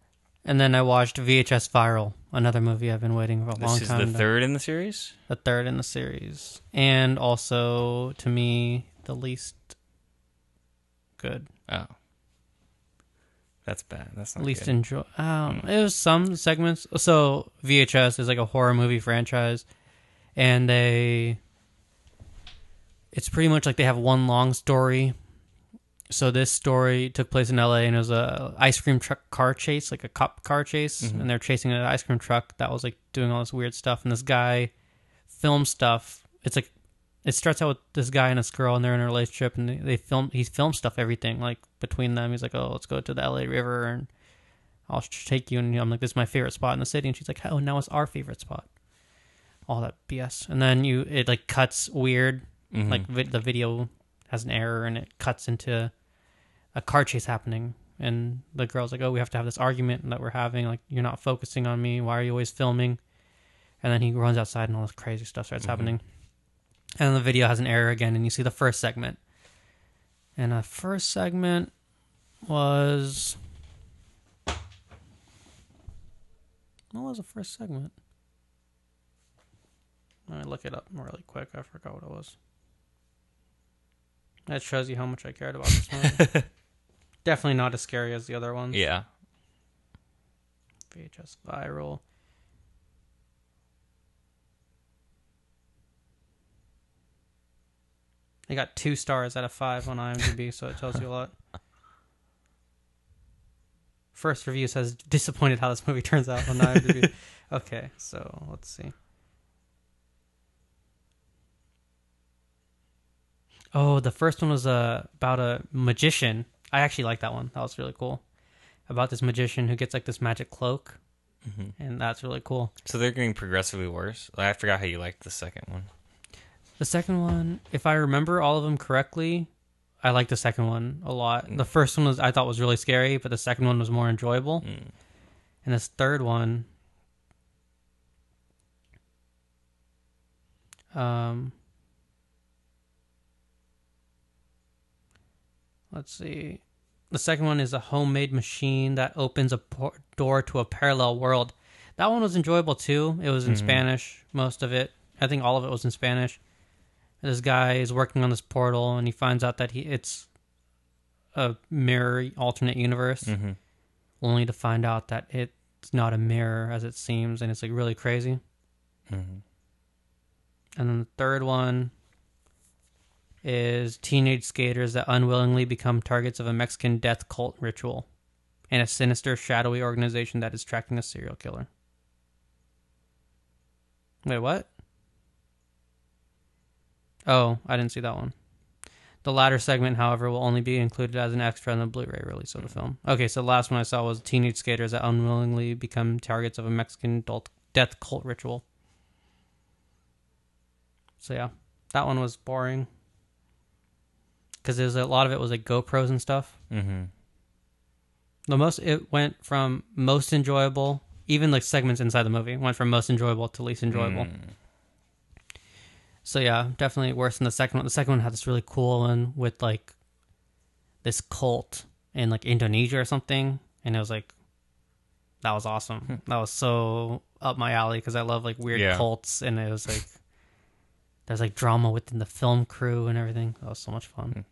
And then I watched V H S Viral, another movie I've been waiting for a long This is time. the to- third in the series? The third in the series. And also, to me, the least good. Oh. That's bad. That's not least good. enjoy. Um, It was some segments. So V H S is like a horror movie franchise, and they. It's pretty much like they have one long story. So this story took place in L A, and it was a ice cream truck car chase, like a cop car chase, Mhm. and they're chasing an ice cream truck that was like doing all this weird stuff. And this guy films stuff. It's like it starts out with this guy and this girl, and they're in a relationship, and they, they film. He films stuff, everything like between them. He's like, "Oh, let's go to the L A River, and I'll take you." And I'm like, "This is my favorite spot in the city," and she's like, "Oh, now it's our favorite spot." All that B S, and then you it like cuts weird, Mhm. like vi- the video has an error, and it cuts into a car chase happening, and the girl's like, "Oh, we have to have this argument that we're having. Like, you're not focusing on me. Why are you always filming?" And then he runs outside, and all this crazy stuff starts Mhm. happening. And then the video has an error again, and you see the first segment. And the first segment was what was the first segment? Let me look it up really quick. I forgot what it was. That shows you how much I cared about this movie. Definitely not as scary as the other ones. Yeah. V H S Viral. They got two stars out of five on IMDb, so it tells you a lot. First review says, disappointed how this movie turns out on IMDb. Okay, so let's see. Oh, the first one was uh, about a magician. I actually like that one. That was really cool. About this magician who gets like this magic cloak, Mhm. and that's really cool. So they're getting progressively worse. I forgot how you liked the second one. The second one, if I remember all of them correctly, I like the second one a lot. The first one was I thought was really scary, but the second one was more enjoyable. Mm. And this third one, um, let's see. The second one is a homemade machine that opens a por- door to a parallel world. That one was enjoyable too. It was in Mhm. Spanish, most of it. I think all of it was in Spanish. This guy is working on this portal, and he finds out that he it's a mirror alternate universe, Mm-hmm. only to find out that it's not a mirror as it seems, and it's like really crazy. Mm-hmm. And then the third one is teenage skaters that unwillingly become targets of a Mexican death cult ritual and a sinister, shadowy organization that is tracking a serial killer. Wait, what? Oh, I didn't see that one. The latter segment, however, will only be included as an extra in the Blu-ray release of the film. Okay, so the last one I saw was teenage skaters that unwillingly become targets of a Mexican adult death cult ritual. So yeah, that one was boring. Because there's a lot of it was like GoPros and stuff. Mm-hmm. The most it went from most enjoyable, even like segments inside the movie went from most enjoyable to least enjoyable. Mm. So yeah, definitely worse than the second one. The second one had this really cool one with like this cult in like Indonesia or something, and it was like that was awesome. That was so up my alley because I love like weird Yeah. cults, and it was like there's like drama within the film crew and everything. That was so much fun. Hmm.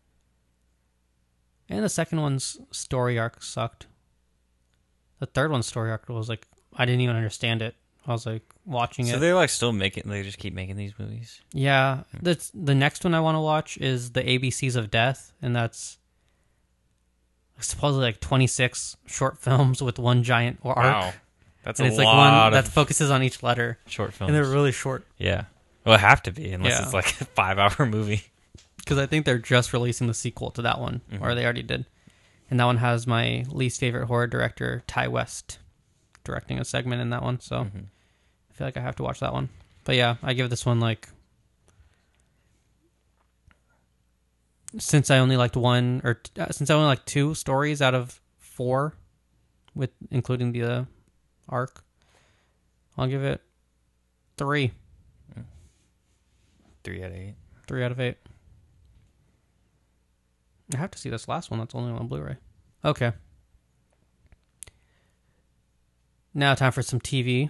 And the second one's story arc sucked. The third one's story arc was like I didn't even understand it. I was like watching So it. they're like still making. They just keep making these movies. Yeah, that's the next one I want to watch is the A B Cs of Death, and that's supposedly like twenty-six short films with one giant arc. Wow, that's And a it's like lot one of that focuses on each letter, short films. and they're really short. yeah. Well, it have to be unless Yeah. it's like a five-hour movie. Because I think they're just releasing the sequel to that one, Mhm. or they already did. And that one has my least favorite horror director, Ty West, directing a segment in that one. So Mhm. I feel like I have to watch that one. But yeah, I give this one like. Since I only liked one, or uh, since I only liked two stories out of four, with including the uh, arc, I'll give it three. Three out of eight. Three out of eight. I have to see this last one that's only on Blu-ray. Okay. Now time for some T V.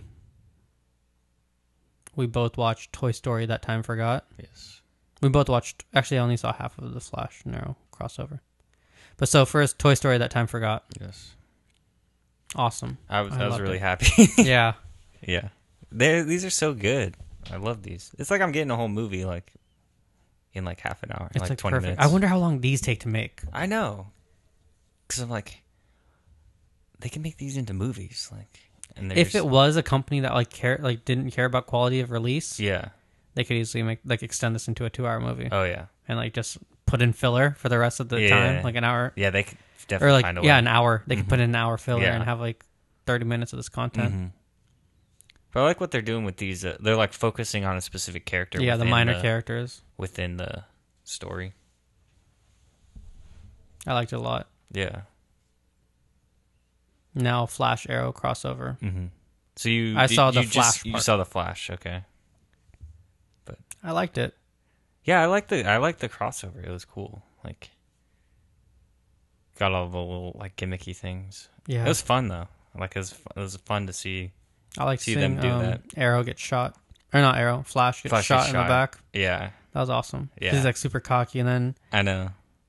We both watched Toy Story That Time Forgot. Yes. We both watched... Actually, I only saw half of the Flash and Arrow crossover. But so first, Toy Story That Time Forgot. Yes. Awesome. I was I, I was really it. happy. Yeah. Yeah. They these are so good. I love these. It's like I'm getting a whole movie like in like half an hour, It's like, like twenty perfect. minutes. I wonder how long these take to make. I know. Cuz I'm like they can make these into movies like and If there's- it was a company that like care like didn't care about quality of release, Yeah. they could easily make like extend this into a two hour movie Oh yeah. and like just put in filler for the rest of the Yeah. time, like an hour Yeah, they could definitely or like find a yeah, way. an hour. They could put in an hour filler Yeah. and have like thirty minutes of this content. Mhm. But I like what they're doing with these. Uh, they're like focusing on a specific character. Yeah, the within minor the, characters. within the story. I liked it a lot. Yeah. Now Flash Arrow crossover. Mm-hmm. So you, I you- saw the you Flash Just, you part. saw the Flash, okay? I liked it. Yeah, I like the I like the crossover. It was cool. Like, got all the little like gimmicky things. Yeah, It was fun though. Like it was it was fun to see. I like see seeing them do um, that. Arrow get shot, or not Arrow, Flash get Flash shot gets in shot. the back. Yeah, That was awesome. Yeah. He's like super cocky, and then I know.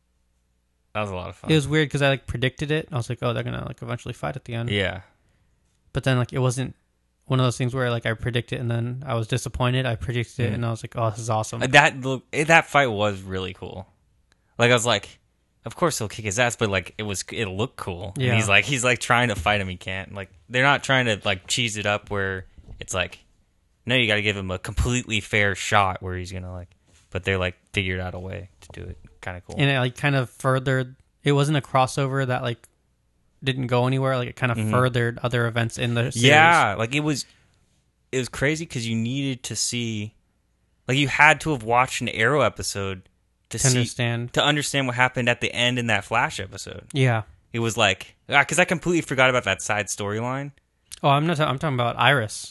That was a lot of fun. it was weird because I like predicted it. I was like, oh, they're gonna like eventually fight at the end. Yeah. But then like it wasn't one of those things where like I predicted and then I was disappointed. I predicted it Mhm. and I was like, oh, this is awesome. Uh, That look that fight was really cool. Like I was like, of course he'll kick his ass, but like it was it looked cool. Yeah. And he's like he's like trying to fight him, he can't. Like they're not trying to like cheese it up where it's like, no, you got to give him a completely fair shot where he's gonna like. But they like figured out a way to do it. Kind of cool. And it like kind of furthered. It wasn't a crossover that like didn't go anywhere. Like it kind of Mhm. furthered other events in the series. Yeah, like it was it was crazy because you needed to see, like you had to have watched an Arrow episode to, to see understand. to understand what happened at the end in that Flash episode. Yeah. It was like because I completely forgot about that side storyline. Oh, I'm not. Ta- I'm talking about Iris.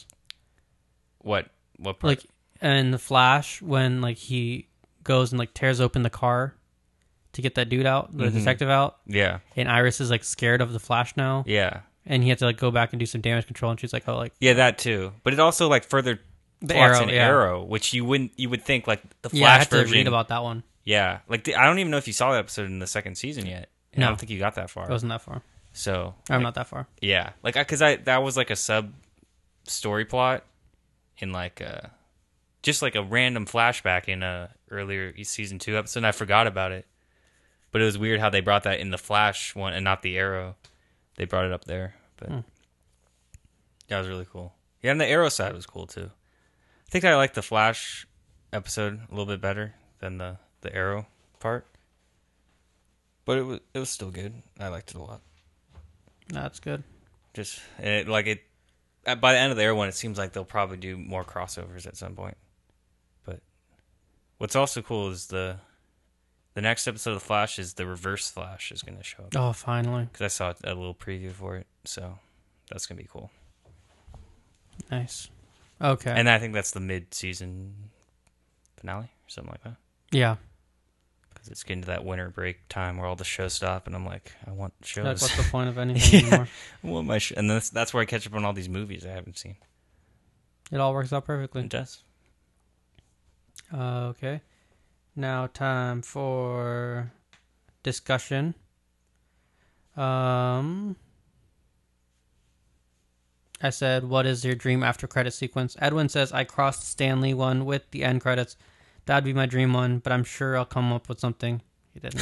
What what part? Like in the Flash when like he goes and like tears open the car to get that dude out, the Mhm. detective out, yeah, and Iris is like scared of the Flash now, yeah, and he had to like go back and do some damage control, and she's like, oh, like yeah, that too. But it also like further the plots Arrow, an yeah. Arrow, which you wouldn't you would think like the Flash Yeah, I had to version. read about that one. Yeah, like the, I don't even know if you saw that episode in the second season yet. And I No. don't think you got that far. It wasn't that far. So I'm like, not that far. Yeah, like because I, that was like a sub story plot in like uh just like a random flashback in a earlier season two episode. And I forgot about it, but it was weird how they brought that in the Flash one and not the Arrow. They brought it up there, but Hmm. that was really cool. Yeah, and the Arrow side was cool too. I think I liked the Flash episode a little bit better than the the Arrow part, but it was it was still good. I liked it a lot. That's good. Just and it, like it at- by the end of the Arrow one, it seems like they'll probably do more crossovers at some point. But what's also cool is the the next episode of the Flash is the Reverse Flash is going to show up Oh, finally. because I saw a little preview for it, so that's going to be cool. Nice. Okay. And I think that's the mid-season finale or something like that. yeah. Because it's getting to that winter break time where all the shows stop, and I'm like, I want shows. Like, what's the point of anything Yeah. anymore? I want my sh- and that's that's where I catch up on all these movies I haven't seen. It all works out perfectly. It does. Uh, okay. Now time for discussion. Um, I said, what is your dream after credit sequence? Edwin says, I crossed the Stanley one with the end credits. That'd be my dream one, but I'm sure I'll come up with something. He didn't.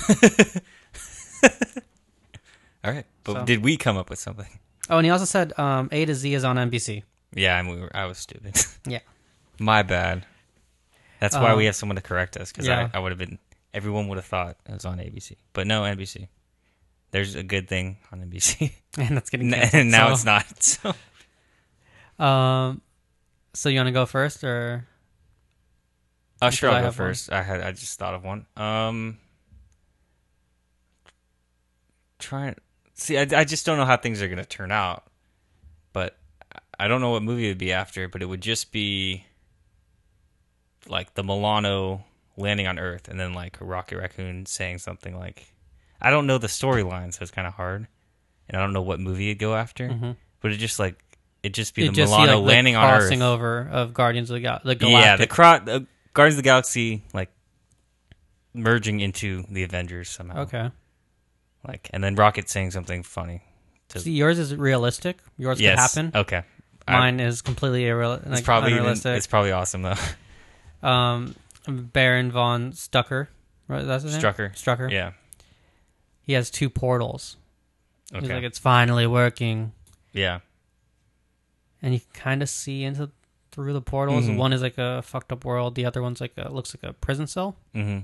All right, but So- did we come up with something? Oh, and he also said um, A to Z is on N B C. Yeah, I, mean, we were, I was stupid. Yeah. My bad. That's why Um, we have someone to correct us, because yeah. I, I would have been, everyone would have thought it was on A B C. But no, N B C. There's a good thing on N B C. And that's getting and canceled. now so- it's not. So. Um, so you want to go first, or Oh, sure, Because I I'll go have one. first. I had I just thought of one. Um, trying see, I, I just don't know how things are gonna turn out, but I don't know what movie it would be after. But it would just be like the Milano landing on Earth, and then like Rocket Raccoon saying something like, I don't know the storyline, so it's kind of hard, and I don't know what movie it'd go after. Mhm. But it just like it'd just be You the just see Milano like landing the on Earth. crossing over of Guardians of the, Gal- the Galactic. Yeah, the, cro- the Guardians of the Galaxy like merging into the Avengers somehow. Okay. Like, and then Rocket saying something funny. To, See, yours is realistic. Yours yes. could happen. Okay. Mine I, is completely irreal- it's like, probably unrealistic. Even, it's probably awesome though. Um, Baron von Stucker, right? That's his name. Strucker. Strucker. Yeah. He has two portals. Okay. He's like, it's finally working, Yeah. and you can kind of see into through the portals. Mm-hmm. One is like a fucked up world. The other one's like a, looks like a prison cell. Mm-hmm.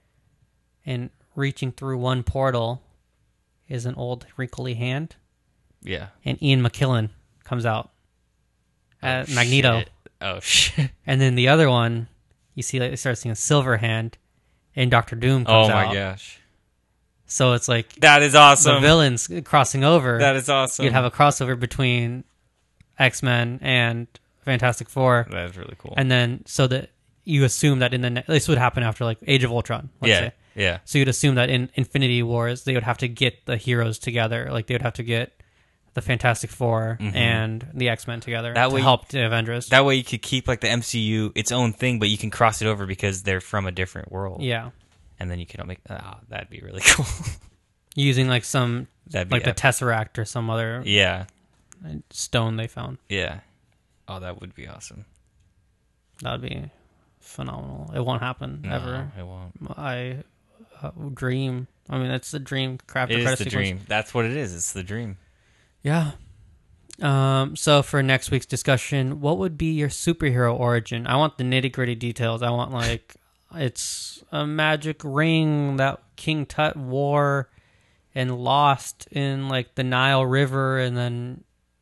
And reaching through one portal is an old wrinkly hand, Yeah. and Ian McKellen comes out at oh, Magneto. Shit. Oh shit. And then the other one, you see, like, you start seeing a silver hand, and Doctor Doom comes Oh my out. gosh. So it's like That is awesome. the villains crossing over. That is awesome. You'd have a crossover between X-Men and Fantastic Four, That is really cool. and then so that you assume that in the ne- this would happen after like Age of Ultron. Let's yeah. say. Yeah. So you'd assume that in Infinity Wars they would have to get the heroes together, like they would have to get the Fantastic Four Mhm. and the X-Men together That to way- help the Avengers. That way you could keep like the M C U its own thing, but you can cross it over because they're from a different world. yeah, And then you can make oh, that'd be really cool. using like some That'd be like the epic. Tesseract or some other Yeah. stone they found. Yeah. Oh, that would be awesome. That would be phenomenal. It won't happen No, ever. it won't. I uh, dream. I mean, it's the dream. Craft It a is credit the sequence. dream. That's what it is. It's the dream. Yeah. Um. So for next week's discussion, what would be your superhero origin? I want the nitty gritty details. I want like it's a magic ring that King Tut wore and lost in like the Nile River, and then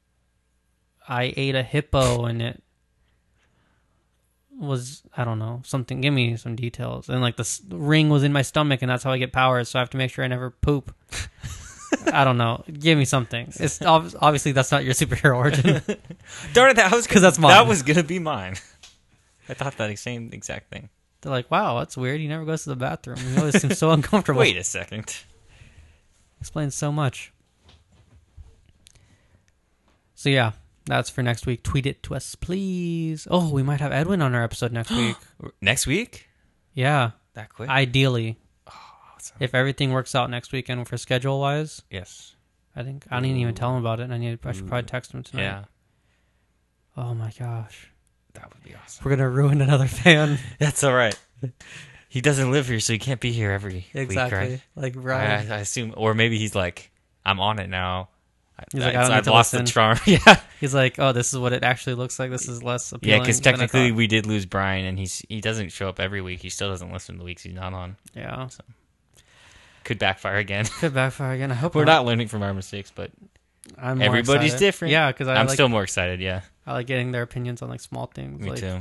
I ate a hippo and it was, I don't know, something. Give me some details. And like the s- ring was in my stomach, and that's how I get powers. So I have to make sure I never poop. I don't know. Give me something. It's ob- obviously that's not your superhero origin. Darn it, that was 'Cause that's mine. That was gonna be mine. I thought that same exact thing. They're like, wow, that's weird. He never goes to the bathroom. He always seems so uncomfortable. Wait a second. Explains so much. So yeah, that's for next week. Tweet it to us, please. Oh, we might have Edwin on our episode next week. Next week? Yeah, That quick? ideally. awesome. If everything works out next weekend for schedule wise, Yes. I think I didn't even tell him about it, and I need I should probably text him tonight. Yeah. Oh my gosh, That would be awesome. we're gonna ruin another fan. That's all right. He doesn't live here, so he can't be here every Exactly. week, right? Like I, right. I assume, or maybe he's like, I'm on it now. He's I, like, I don't need I've to lost listen. the charm. Yeah. He's like, oh, this is what it actually looks like. This is less Yeah, appealing. because than I technically thought. we did lose Brian, and he's he doesn't show up every week. He still doesn't listen to the weeks he's not on. yeah, Could backfire again. could backfire again. I hope We're not learning from our mistakes, but I'm more everybody's excited. different. Yeah, because I I'm like still more excited. Yeah, I like getting their opinions on like small things, me like too.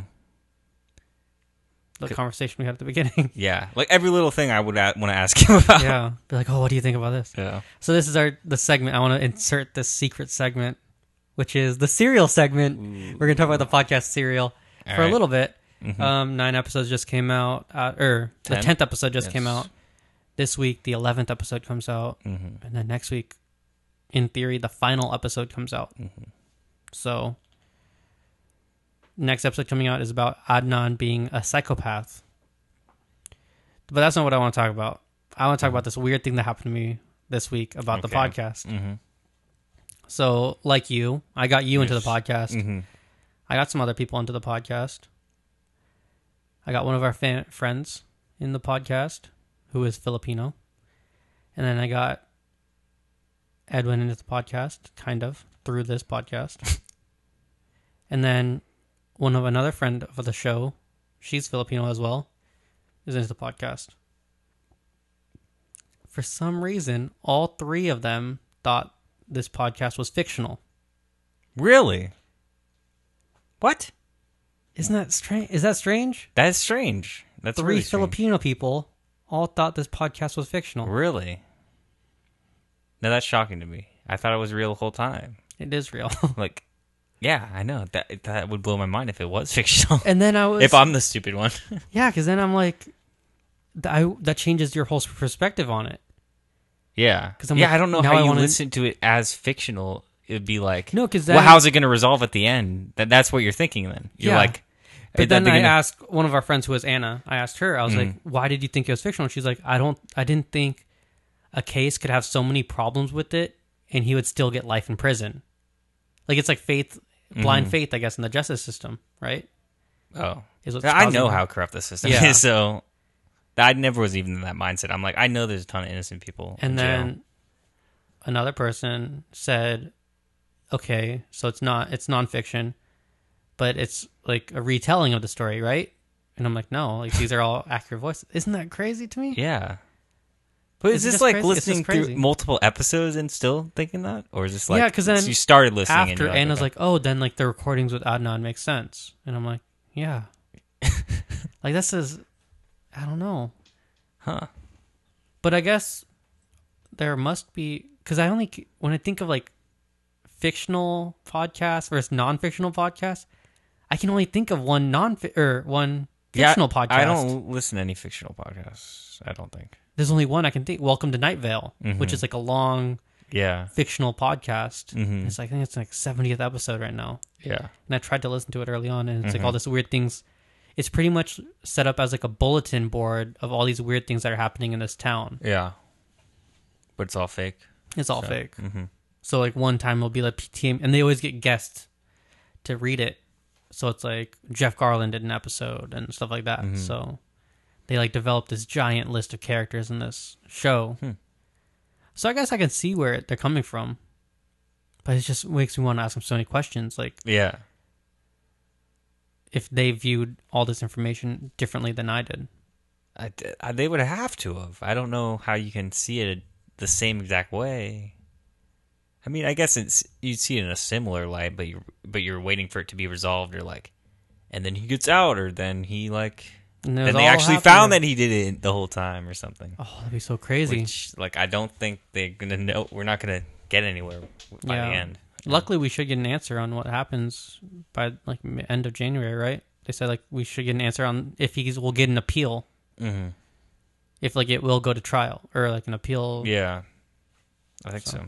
the Could- conversation we had at the beginning. Yeah, like every little thing I would a- want to ask him about. Yeah, be like, oh, what do you think about this? Yeah. So this is our the segment. I want to insert this secret segment, which is the serial segment. Ooh. We're gonna talk about the podcast serial All for a right. little bit. Mhm. Um, nine episodes just came out, uh, or the Ten? tenth episode just Yes. came out. This week, the eleventh episode comes out, Mhm. and then next week, in theory, the final episode comes out. Mhm. So, next episode coming out is about Adnan being a psychopath. But that's not what I want to talk about. I want to talk about this weird thing that happened to me this week about the Okay. podcast. Mhm. So, like you, I got you into the Yes. podcast. Mhm. I got some other people into the podcast. I got one of our fan- friends in the podcast who is Filipino. And then I got Edwin into the podcast, kind of, through this podcast. And then one of another friend of the show, she's Filipino as well, is into the podcast. For some reason, all three of them thought this podcast was fictional. Really? What? Isn't that strange? Is that strange? That is strange. That's Three really strange. Filipino people all thought this podcast was fictional. Really? No, that's shocking to me. I thought it was real the whole time. It is real. Like, yeah, I know that that would blow my mind if it was fictional. And then I was, If I'm the stupid one. yeah, because then I'm like, th- I, that changes your whole perspective on it. Yeah. 'Cause I'm yeah, like, I don't know now how I you wanna- listen to it as fictional it'd be like, No, 'cause well, then- how's it going to resolve at the end? That that's what you're thinking. Then you're Yeah. like, But are then they I gonna- asked one of our friends who was Anna. I asked her. I was like, "Why did you think it was fictional?" She's like, "I don't. I didn't think a case could have so many problems with it, and he would still get life in prison. Like it's like faith, blind faith, I guess, in the justice system, right? oh, Is what's I causing know it. how corrupt the system Yeah. is, so I never was even in that mindset. I'm like, I know there's a ton of innocent people. And in then jail. another person said, "Okay, so it's not it's nonfiction, but it's like a retelling of the story, right?" And I'm like, "No, like these are all accurate voices." Isn't that crazy to me? yeah. But is It's this just like crazy. It's listening just crazy. through multiple episodes and still thinking that, or is this like Yeah, 'cause then you started listening and After you're Anna's okay. like, "Oh, then like the recordings with Adnan make sense," and I'm like, "Yeah." Like this is, I don't know, huh? but I guess there must be because I only when I think of like fictional podcasts versus non-fictional podcasts, I can only think of one non or one fictional yeah, podcast. I don't listen to any fictional podcasts. I don't think. There's only one I can think. Welcome to Night Vale, Mm-hmm. which is like a long Yeah, fictional podcast. Mhm. It's like I think it's like seventieth episode right now. yeah, And I tried to listen to it early on, and it's Mm-hmm. like all this weird things. It's pretty much set up as like a bulletin board of all these weird things that are happening in this town. yeah. But it's all fake. It's all So, fake. mhm. So like one time it'll be like P T M, and they always get guests to read it. So it's like Jeff Garland did an episode and stuff like that. Mm-hmm. So they like developed this giant list of characters in this show. Hmm. So I guess I can see where they're coming from, but it just makes me want to ask them so many questions. Like Yeah. if they viewed all this information differently than I did. I, I, they would have to have. I don't know how you can see it the same exact way. I mean, I guess it's you'd see it in a similar light, but you but you're waiting for it to be resolved, or like, and then he gets out, or then he like, And it was then they all actually happening. found that he did it the whole time, or something. Oh, that'd be so crazy. Which, like, I don't think they're gonna know. We're not gonna get anywhere by Yeah. the end. Luckily, we should get an answer on what happens by like m- end of January, right? They said like we should get an answer on if he will get an appeal, Mm-hmm. if like it will go to trial or like an appeal. Yeah, I think So. so.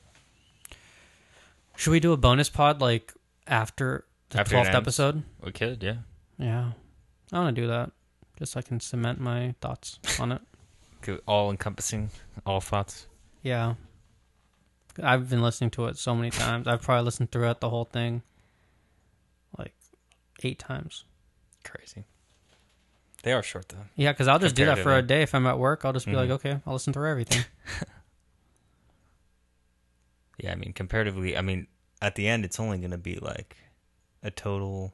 Should we do a bonus pod like after the After it twelfth ends? episode? We could, yeah. Yeah, I want to do that just so I can cement my thoughts on it. Could- all encompassing, all thoughts. Yeah, I've been listening to it so many times. I've probably listened through it the whole thing like eight times. Crazy. They are short though. Yeah, because I'll just do that for a Comparatively. day if I'm at work. I'll just be Mhm. like, okay, I'll listen through everything. Yeah, I mean, comparatively, I mean, at the end, it's only going to be like a total,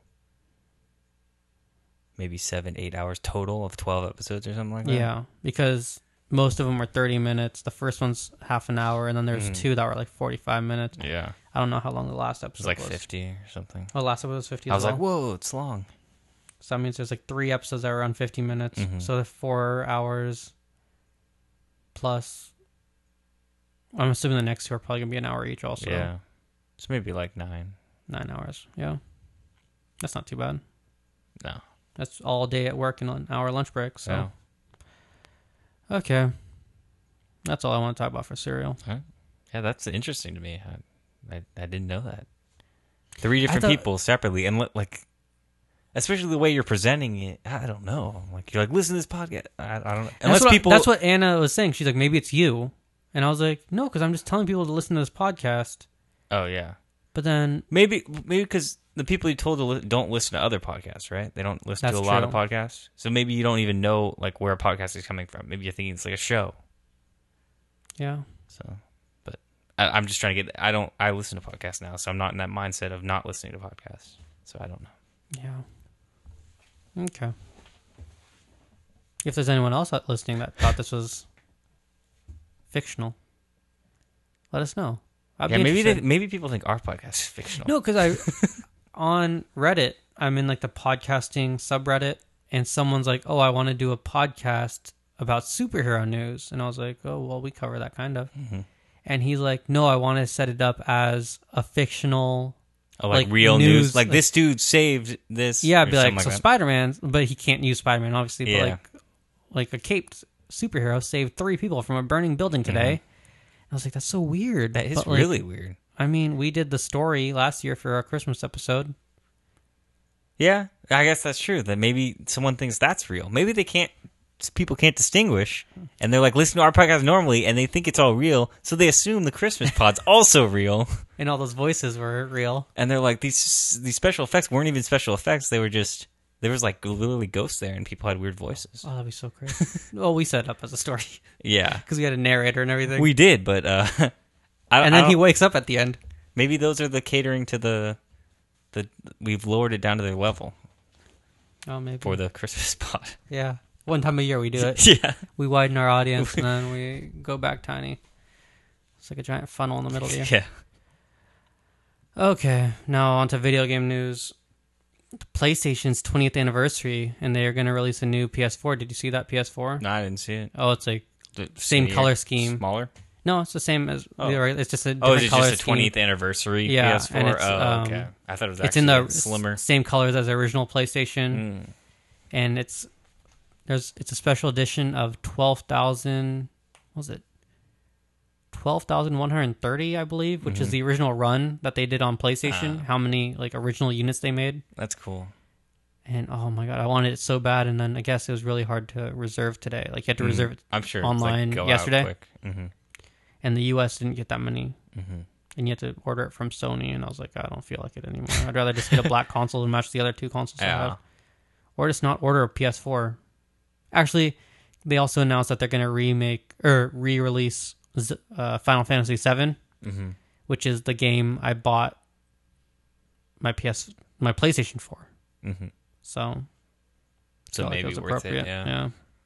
maybe seven, eight hours total of twelve episodes or something like that. Yeah, because most of them are thirty minutes. The first one's half an hour, and then there's Mhm. two that were like forty-five minutes. Yeah. I don't know how long the last It episode was like was. fifty or something. Oh, last episode was fifty I as was well? like, whoa, it's long. So that means there's like three episodes that are around fifty minutes. Mhm. So the four hours plus. I'm assuming the next two are probably going to be an hour each also. Yeah. So maybe like nine. Nine hours. Yeah. That's not too bad. No. That's all day at work and an hour lunch break. So, Yeah. okay. That's all I want to talk about for Serial. Yeah, that's interesting to me. I, I, I didn't know that. Three different thought- people separately, and li- like, especially the way you're presenting it. I don't know. Like you're like, listen to this podcast. I, I don't know. Unless that's what, people. That's what Anna was saying. She's like, maybe it's you. And I was like, no, because I'm just telling people to listen to this podcast. Oh yeah. But then, Maybe maybe because the people you told to li- don't listen to other podcasts, right? They don't listen That's to a lot of true. podcasts. So maybe you don't even know like where a podcast is coming from. Maybe you're thinking it's like a show. yeah. So, but I, I'm just trying to get. I don't. I listen to podcasts now, so I'm not in that mindset of not listening to podcasts. So I don't know. Yeah. Okay. If there's anyone else out listening that thought this was fictional, let us know. I'd yeah, be maybe they, interested. maybe people think our podcast is fictional. No, because I on Reddit, I'm in like the podcasting subreddit, and someone's like, "Oh, I want to do a podcast about superhero news," and I was like, "Oh, well, we cover that kind of." Mm-hmm. And he's like, "No, I want to set it up as a fictional." Oh, like, like real news, news. Like, like- this dude saved this. Yeah, or I'd be like, something so that. Spider-Man, but he can't use Spider-Man, obviously. But Yeah. like, like a caped superhero saved three people from a burning building today. And I was like, that's so weird. That is But, like, really weird. I mean, we did the story last year for our Christmas episode. Yeah, I guess that's true. That maybe someone thinks that's real. Maybe they can't. People can't distinguish, and they're like listening to our podcast normally, and they think it's all real, so they assume the Christmas pod's also real. And all those voices were real. And they're like, these these special effects weren't even special effects. They were just there was like literally ghosts there, and people had weird voices. Oh, that'd be so crazy. Well, we set it up as a story Yeah, because we had a narrator and everything. we did, but uh, I, and I then he don't- wakes up at the end. maybe those are the catering to the the we've lowered it down to their level Oh, maybe. for the Christmas pod. Yeah. One time a year we do it. Yeah. We widen our audience and then we go back tiny. It's like a giant funnel in the middle of you. Yeah. Okay, now on to video game news. PlayStation's twentieth anniversary, and they are going to release a new P S four. Did you see that P S four? No, I didn't see it. Oh, it's like The Same skinnier, color scheme. Smaller? no, it's the same as Oh. the right. It's just a different Oh, is it color just a scheme. twentieth anniversary Yeah, P S four? and it's, oh, um, okay. I thought it was It's actually in the like, slimmer. s- same colors as the original PlayStation, Mm. and it's there's it's a special edition of twelve thousand. What was it? Twelve thousand one hundred thirty, I believe, which is the original run that they did on PlayStation. Ah. How many like original units they made? That's cool. And oh my god, I wanted it so bad, and then I guess it was really hard to reserve today. Like you had to reserve it, I'm sure online it's like go yesterday. Out quick. Mm-hmm. and the U S didn't get that many, Mm-hmm. and you had to order it from Sony. And I was like, I don't feel like it anymore. I'd rather just get a black console and match the other two consoles I Yeah. have, or just not order a P S four. Actually, they also announced that they're going to remake or re-release Z- uh, Final Fantasy seven, Mm-hmm. which is the game I bought my P S my PlayStation for. Mm-hmm. So. So felt like maybe was worth it. appropriate, Yeah.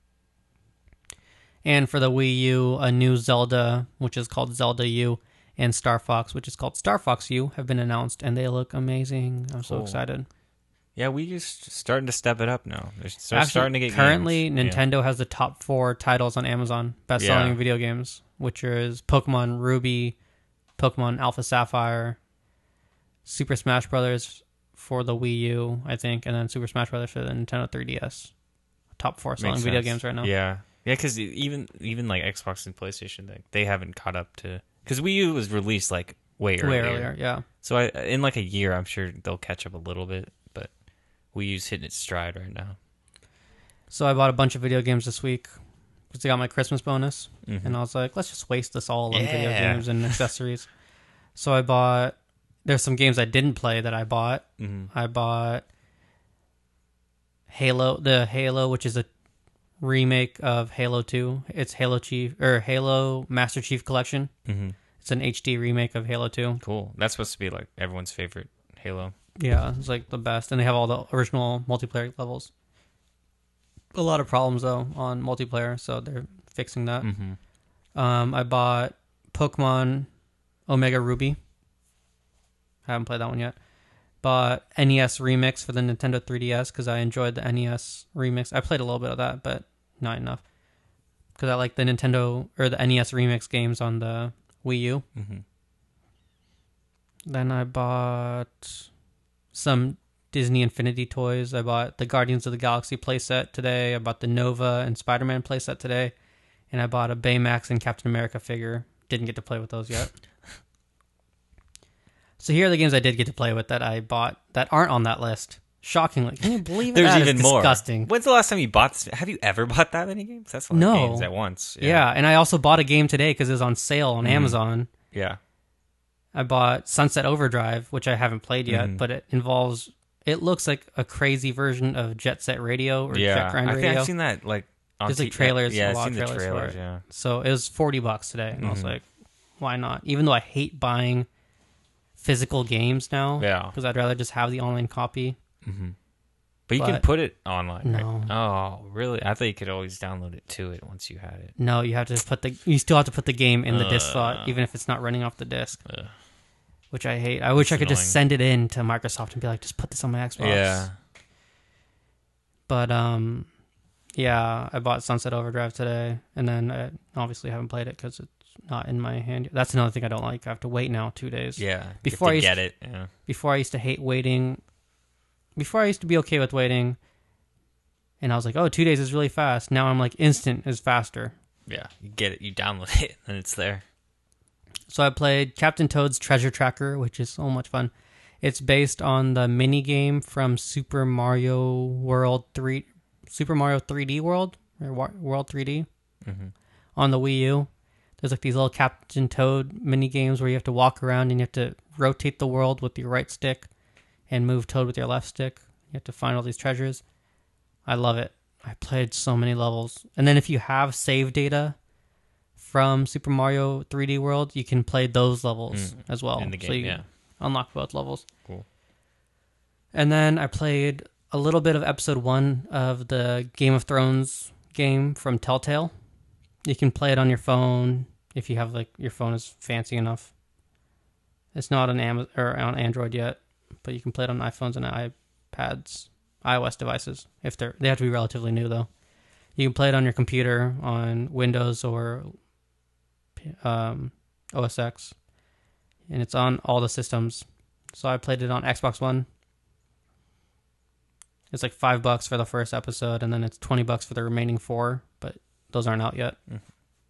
And for the Wii U, a new Zelda, which is called Zelda U, and Star Fox, which is called Star Fox U, have been announced, and they look amazing. I'm so Cool. excited. Yeah, we just starting to step it up now. They're start, Actually, starting to get currently, games. Yeah. Nintendo has the top four titles on Amazon, best-selling Yeah. video games, which is Pokemon Ruby, Pokemon Alpha Sapphire, Super Smash Brothers for the Wii U, I think, and then Super Smash Brothers for the Nintendo three D S. Top four selling Makes video sense. games right now. Yeah, yeah, because even even like Xbox and PlayStation, they, they haven't caught up to because Wii U was released like way earlier. Way earlier, yeah. So I, in like a year, I'm sure they'll catch up a little bit, but Wii U's hitting its stride right now. So I bought a bunch of video games this week because I got my Christmas bonus, Mhm. and I was like, let's just waste this all on video Yeah. games and accessories. So I bought. There's some games I didn't play that I bought. Mm-hmm. I bought Halo, the Halo, which is a remake of Halo two. It's Halo Chief or Halo Master Chief Collection. Mm-hmm. It's an H D remake of Halo two. Cool. That's supposed to be like everyone's favorite Halo. Yeah, it's like the best, and they have all the original multiplayer levels. A lot of problems though on multiplayer, so they're fixing that. Mm-hmm. Um, I bought Pokemon Omega Ruby. Haven't played that one yet. Bought N E S Remix for the Nintendo three D S because I enjoyed the N E S Remix. I played a little bit of that, but not enough. Because I like the Nintendo or the N E S Remix games on the Wii U. Mm-hmm. Then I bought some Disney Infinity toys. I bought the Guardians of the Galaxy playset today. I bought the Nova and Spider-Man playset today. And I bought a Baymax and Captain America figure. Didn't get to play with those yet. So here are the games I did get to play with that I bought that aren't on that list. Shockingly. Can you believe it? There's That is even more. disgusting. When's the last time you bought this? Have you ever bought that many games? That's a lot No. of games at once. Yeah. and I also bought a game today because it was on sale on Mhm. Amazon. Yeah. I bought Sunset Overdrive, which I haven't played yet, Mhm. but it involves... It looks like a crazy version of Jet Set Radio or Yeah. Jet Grind I Radio. think I've seen that like on There's, like, T- trailers, Yeah, a I've lot seen of the trailers for trailers. it. Yeah. So it was forty bucks today, and I was Mhm. like, why not? Even though I hate buying physical games now, Yeah. because I'd rather just have the online copy. Mm-hmm. But you can But- put it online, No. right? Oh, really? I thought you could always download it to it once you had it. No, you have to put the you still have to put the game in the disc Uh. slot, even if it's not running off the disc, Ugh. which I hate. I wish That's I could just annoying. send it in to Microsoft and be like, just put this on my Xbox. Yeah. But um, yeah, I bought Sunset Overdrive today, and then I obviously haven't played it because it's not in my hand. That's another thing I don't like. I have to wait now two days. Yeah. Before I you used have to- to get it. Yeah. Before I used to hate waiting. Before I used to be okay with waiting, and I was like, oh, two days is really fast. Now I'm like, instant is faster. Yeah. You get it. You download it, and it's there. So I played Captain Toad's Treasure Tracker, which is so much fun. It's based on the mini game from Super Mario World three, Super Mario three D World or World three D Mm-hmm. on the Wii U. There's like these little Captain Toad mini games where you have to walk around and you have to rotate the world with your right stick and move Toad with your left stick. You have to find all these treasures. I love it. I played so many levels. And then if you have save data from Super Mario three D World, you can play those levels Mm. as well. In the game, so you yeah. unlock both levels. Cool. And then I played a little bit of episode one of the Game of Thrones game from Telltale. You can play it on your phone if you have like your phone is fancy enough. It's not on Amazon or on Android yet, but you can play it on iPhones and iPads, iOS devices. If they're they have to be relatively new though. You can play it on your computer on Windows or um, O S X, and it's on all the systems. So I played it on Xbox One. It's like five bucks for the first episode, and then it's twenty bucks for the remaining four, but those aren't out yet. Mm.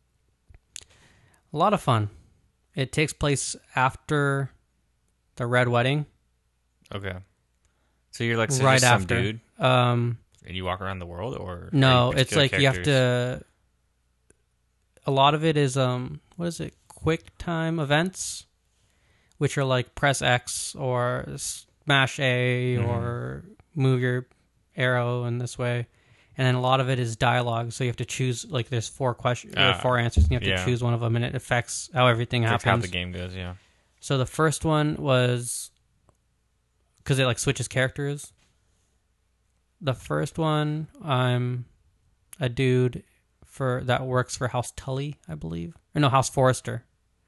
A lot of fun. It takes place after the Red Wedding. Okay. So you're like so right just some after. dude, Um, and you walk around the world, or no, are you it's particular like you have characters? to. A lot of it is um, what is it? Quick time events, which are like press X or smash A Mhm. or move your arrow in this way. And then a lot of it is dialogue, so you have to choose, like, there's four questions, or Ah, four answers, and you have to yeah. choose one of them, and it affects how everything It's like how happens. the game goes, yeah. So the first one was, because it, like, switches characters. The first one, I'm a dude for that works for House Tully, I believe. Or no, House Forrester.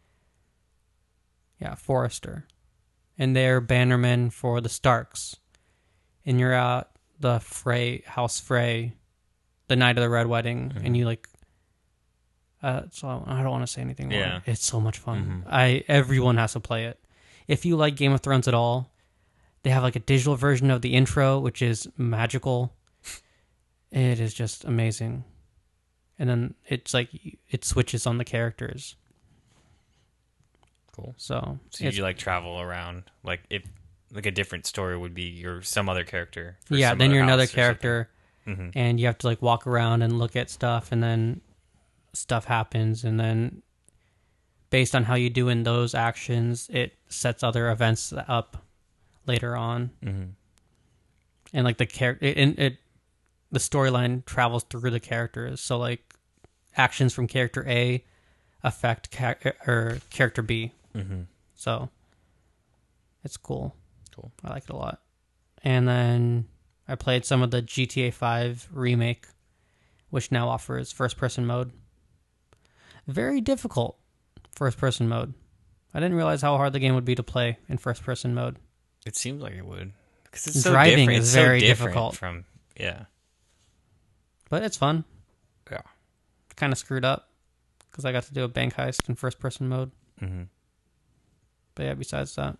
Yeah, Forrester. And they're bannermen for the Starks. And you're at the Frey, House Frey, the night of the Red Wedding, Mhm. and you like. Uh, so I don't want to say anything more. Yeah. It's so much fun. Mhm. I everyone has to play it. If you like Game of Thrones at all, they have like a digital version of the intro, which is magical. It is just amazing, and then it's like it switches on the characters. Cool. So, So it's- you like travel around, like if like a different story would be you're some other character. for yeah, some then other you're another house or something. character. Mhm. And you have to like walk around and look at stuff, and then stuff happens, and then based on how you do in those actions, it sets other events up later on. Mhm. And like the character, it, it, it the storyline travels through the characters. So like actions from character A affect char- or character B. Mhm. So it's cool. Cool. I like it a lot. And then I played some of the G T A five remake, which now offers first-person mode. Very difficult first-person mode. I didn't realize how hard the game would be to play in first-person mode. It seems like it would, because it's so Driving different. is It's so very different difficult. From yeah, But it's fun. yeah. Kind of screwed up because I got to do a bank heist in first-person mode. Mm-hmm. But yeah, besides that,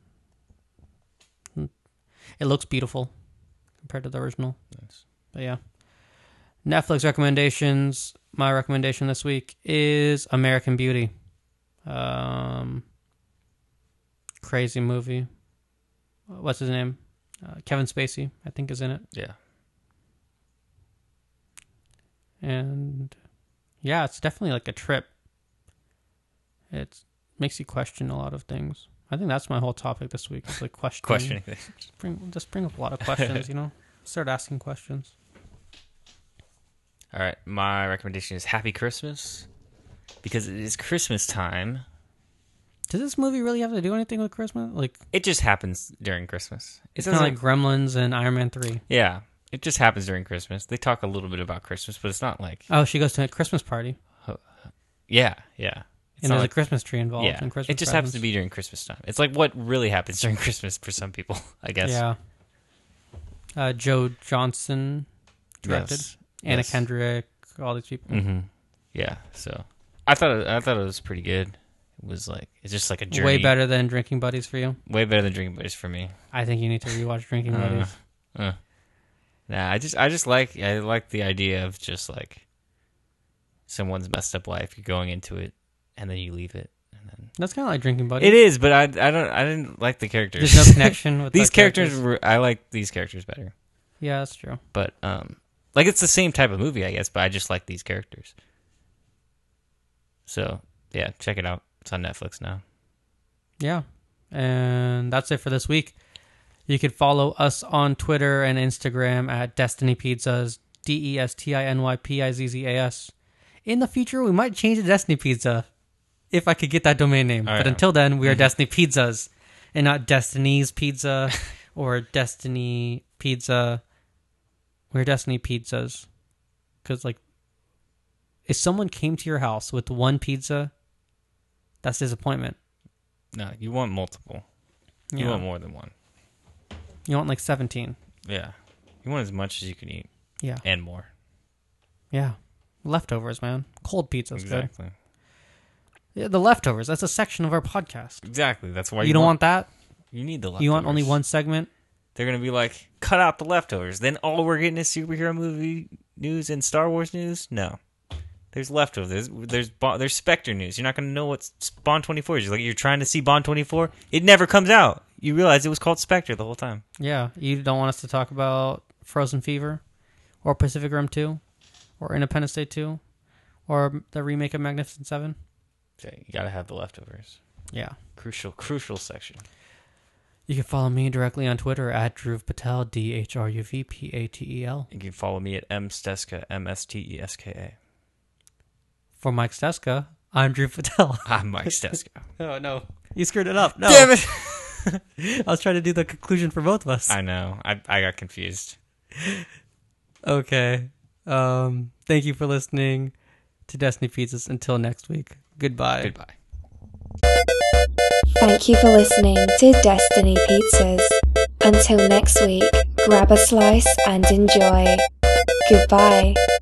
it looks beautiful compared to the original. Nice. But yeah. Netflix recommendations. My recommendation this week is American Beauty. Um, crazy movie. What's his name? Uh, Kevin Spacey, I think, is in it. Yeah. And yeah, it's definitely like a trip. It makes you question a lot of things. I think that's my whole topic this week. Is like questioning. Questioning things. Just bring, just bring up a lot of questions, you know? Start asking questions. All right, my recommendation is Happy Christmas, because it is Christmas time. Does this movie really have to do anything with Christmas? Like, It just happens during Christmas. It it's kind of doesn't- like Gremlins and Iron Man three. yeah, it just happens during Christmas. They talk a little bit about Christmas, but it's not like Oh, she goes to a Christmas party, yeah, yeah. It's and not there's like, a Christmas tree involved. yeah, And Christmas it just happens to presents. be during Christmas time. It's like what really happens during Christmas for some people, I guess. Yeah. Uh, Joe Johnson directed. Yes. Anna Yes. Kendrick, all these people. Mm-hmm. Yeah. So I thought it, I thought it was pretty good. It was like it's just like a journey. Way better than Drinking Buddies for you. Way better than Drinking Buddies for me. I think you need to rewatch Drinking Uh, Buddies. Uh, nah, I just I just like I like the idea of just like someone's messed up life. You're going into it, and then you leave it, and then That's kind of like Drinking Buddies. it is. But I, I don't, I didn't like the characters. There's no connection with these the characters. Were, I like these characters better. Yeah, that's true. But um, like it's the same type of movie, I guess. But I just like these characters. So yeah, check it out. It's on Netflix now. Yeah, and that's it for this week. You can follow us on Twitter and Instagram at Destiny Pizzas, D E S T I N Y P I Z Z A S. In the future, we might change to Destiny Pizza if I could get that domain name. Oh, but yeah. until then, we are Mm-hmm. Destiny Pizzas and not Destiny's Pizza or Destiny Pizza. We're Destiny Pizzas. Because, like, if someone came to your house with one pizza, that's disappointment. No, you want multiple. You Yeah. want more than one. You want, like, seventeen. Yeah, you want as much as you can eat Yeah. and more. Yeah. Leftovers, man. Cold pizza's good. Exactly. Yeah, the leftovers. That's a section of our podcast. Exactly. That's why You, you, don't want, that? You need the leftovers. You want only one segment? They're gonna be like, cut out the leftovers. Then all we're getting is superhero movie news and Star Wars news. No, there's leftovers. There's there's, Bond, there's Spectre news. You're not gonna know what Bond twenty-four is. You're like you're trying to see Bond twenty-four. It never comes out. You realize it was called Spectre the whole time. Yeah. You don't want us to talk about Frozen Fever or Pacific Rim two or Independence Day two or the remake of Magnificent Seven? So you gotta have the leftovers. Yeah. Crucial, crucial section. You can follow me directly on Twitter at Dhruv Patel, D H R U V P A T E L. You can follow me at M Steska, M S T E S K A. For Mike Steska, I'm Dhruv Patel. I'm Mike Steska. Oh, no. You screwed it up. No. Damn it! I was trying to do the conclusion for both of us. I know. I I got confused. Okay. Um, thank you for listening to Destiny Pizzas. Until next week. Goodbye. Goodbye. Thank you for listening to Destiny Pizzas. Until next week, grab a slice and enjoy. Goodbye.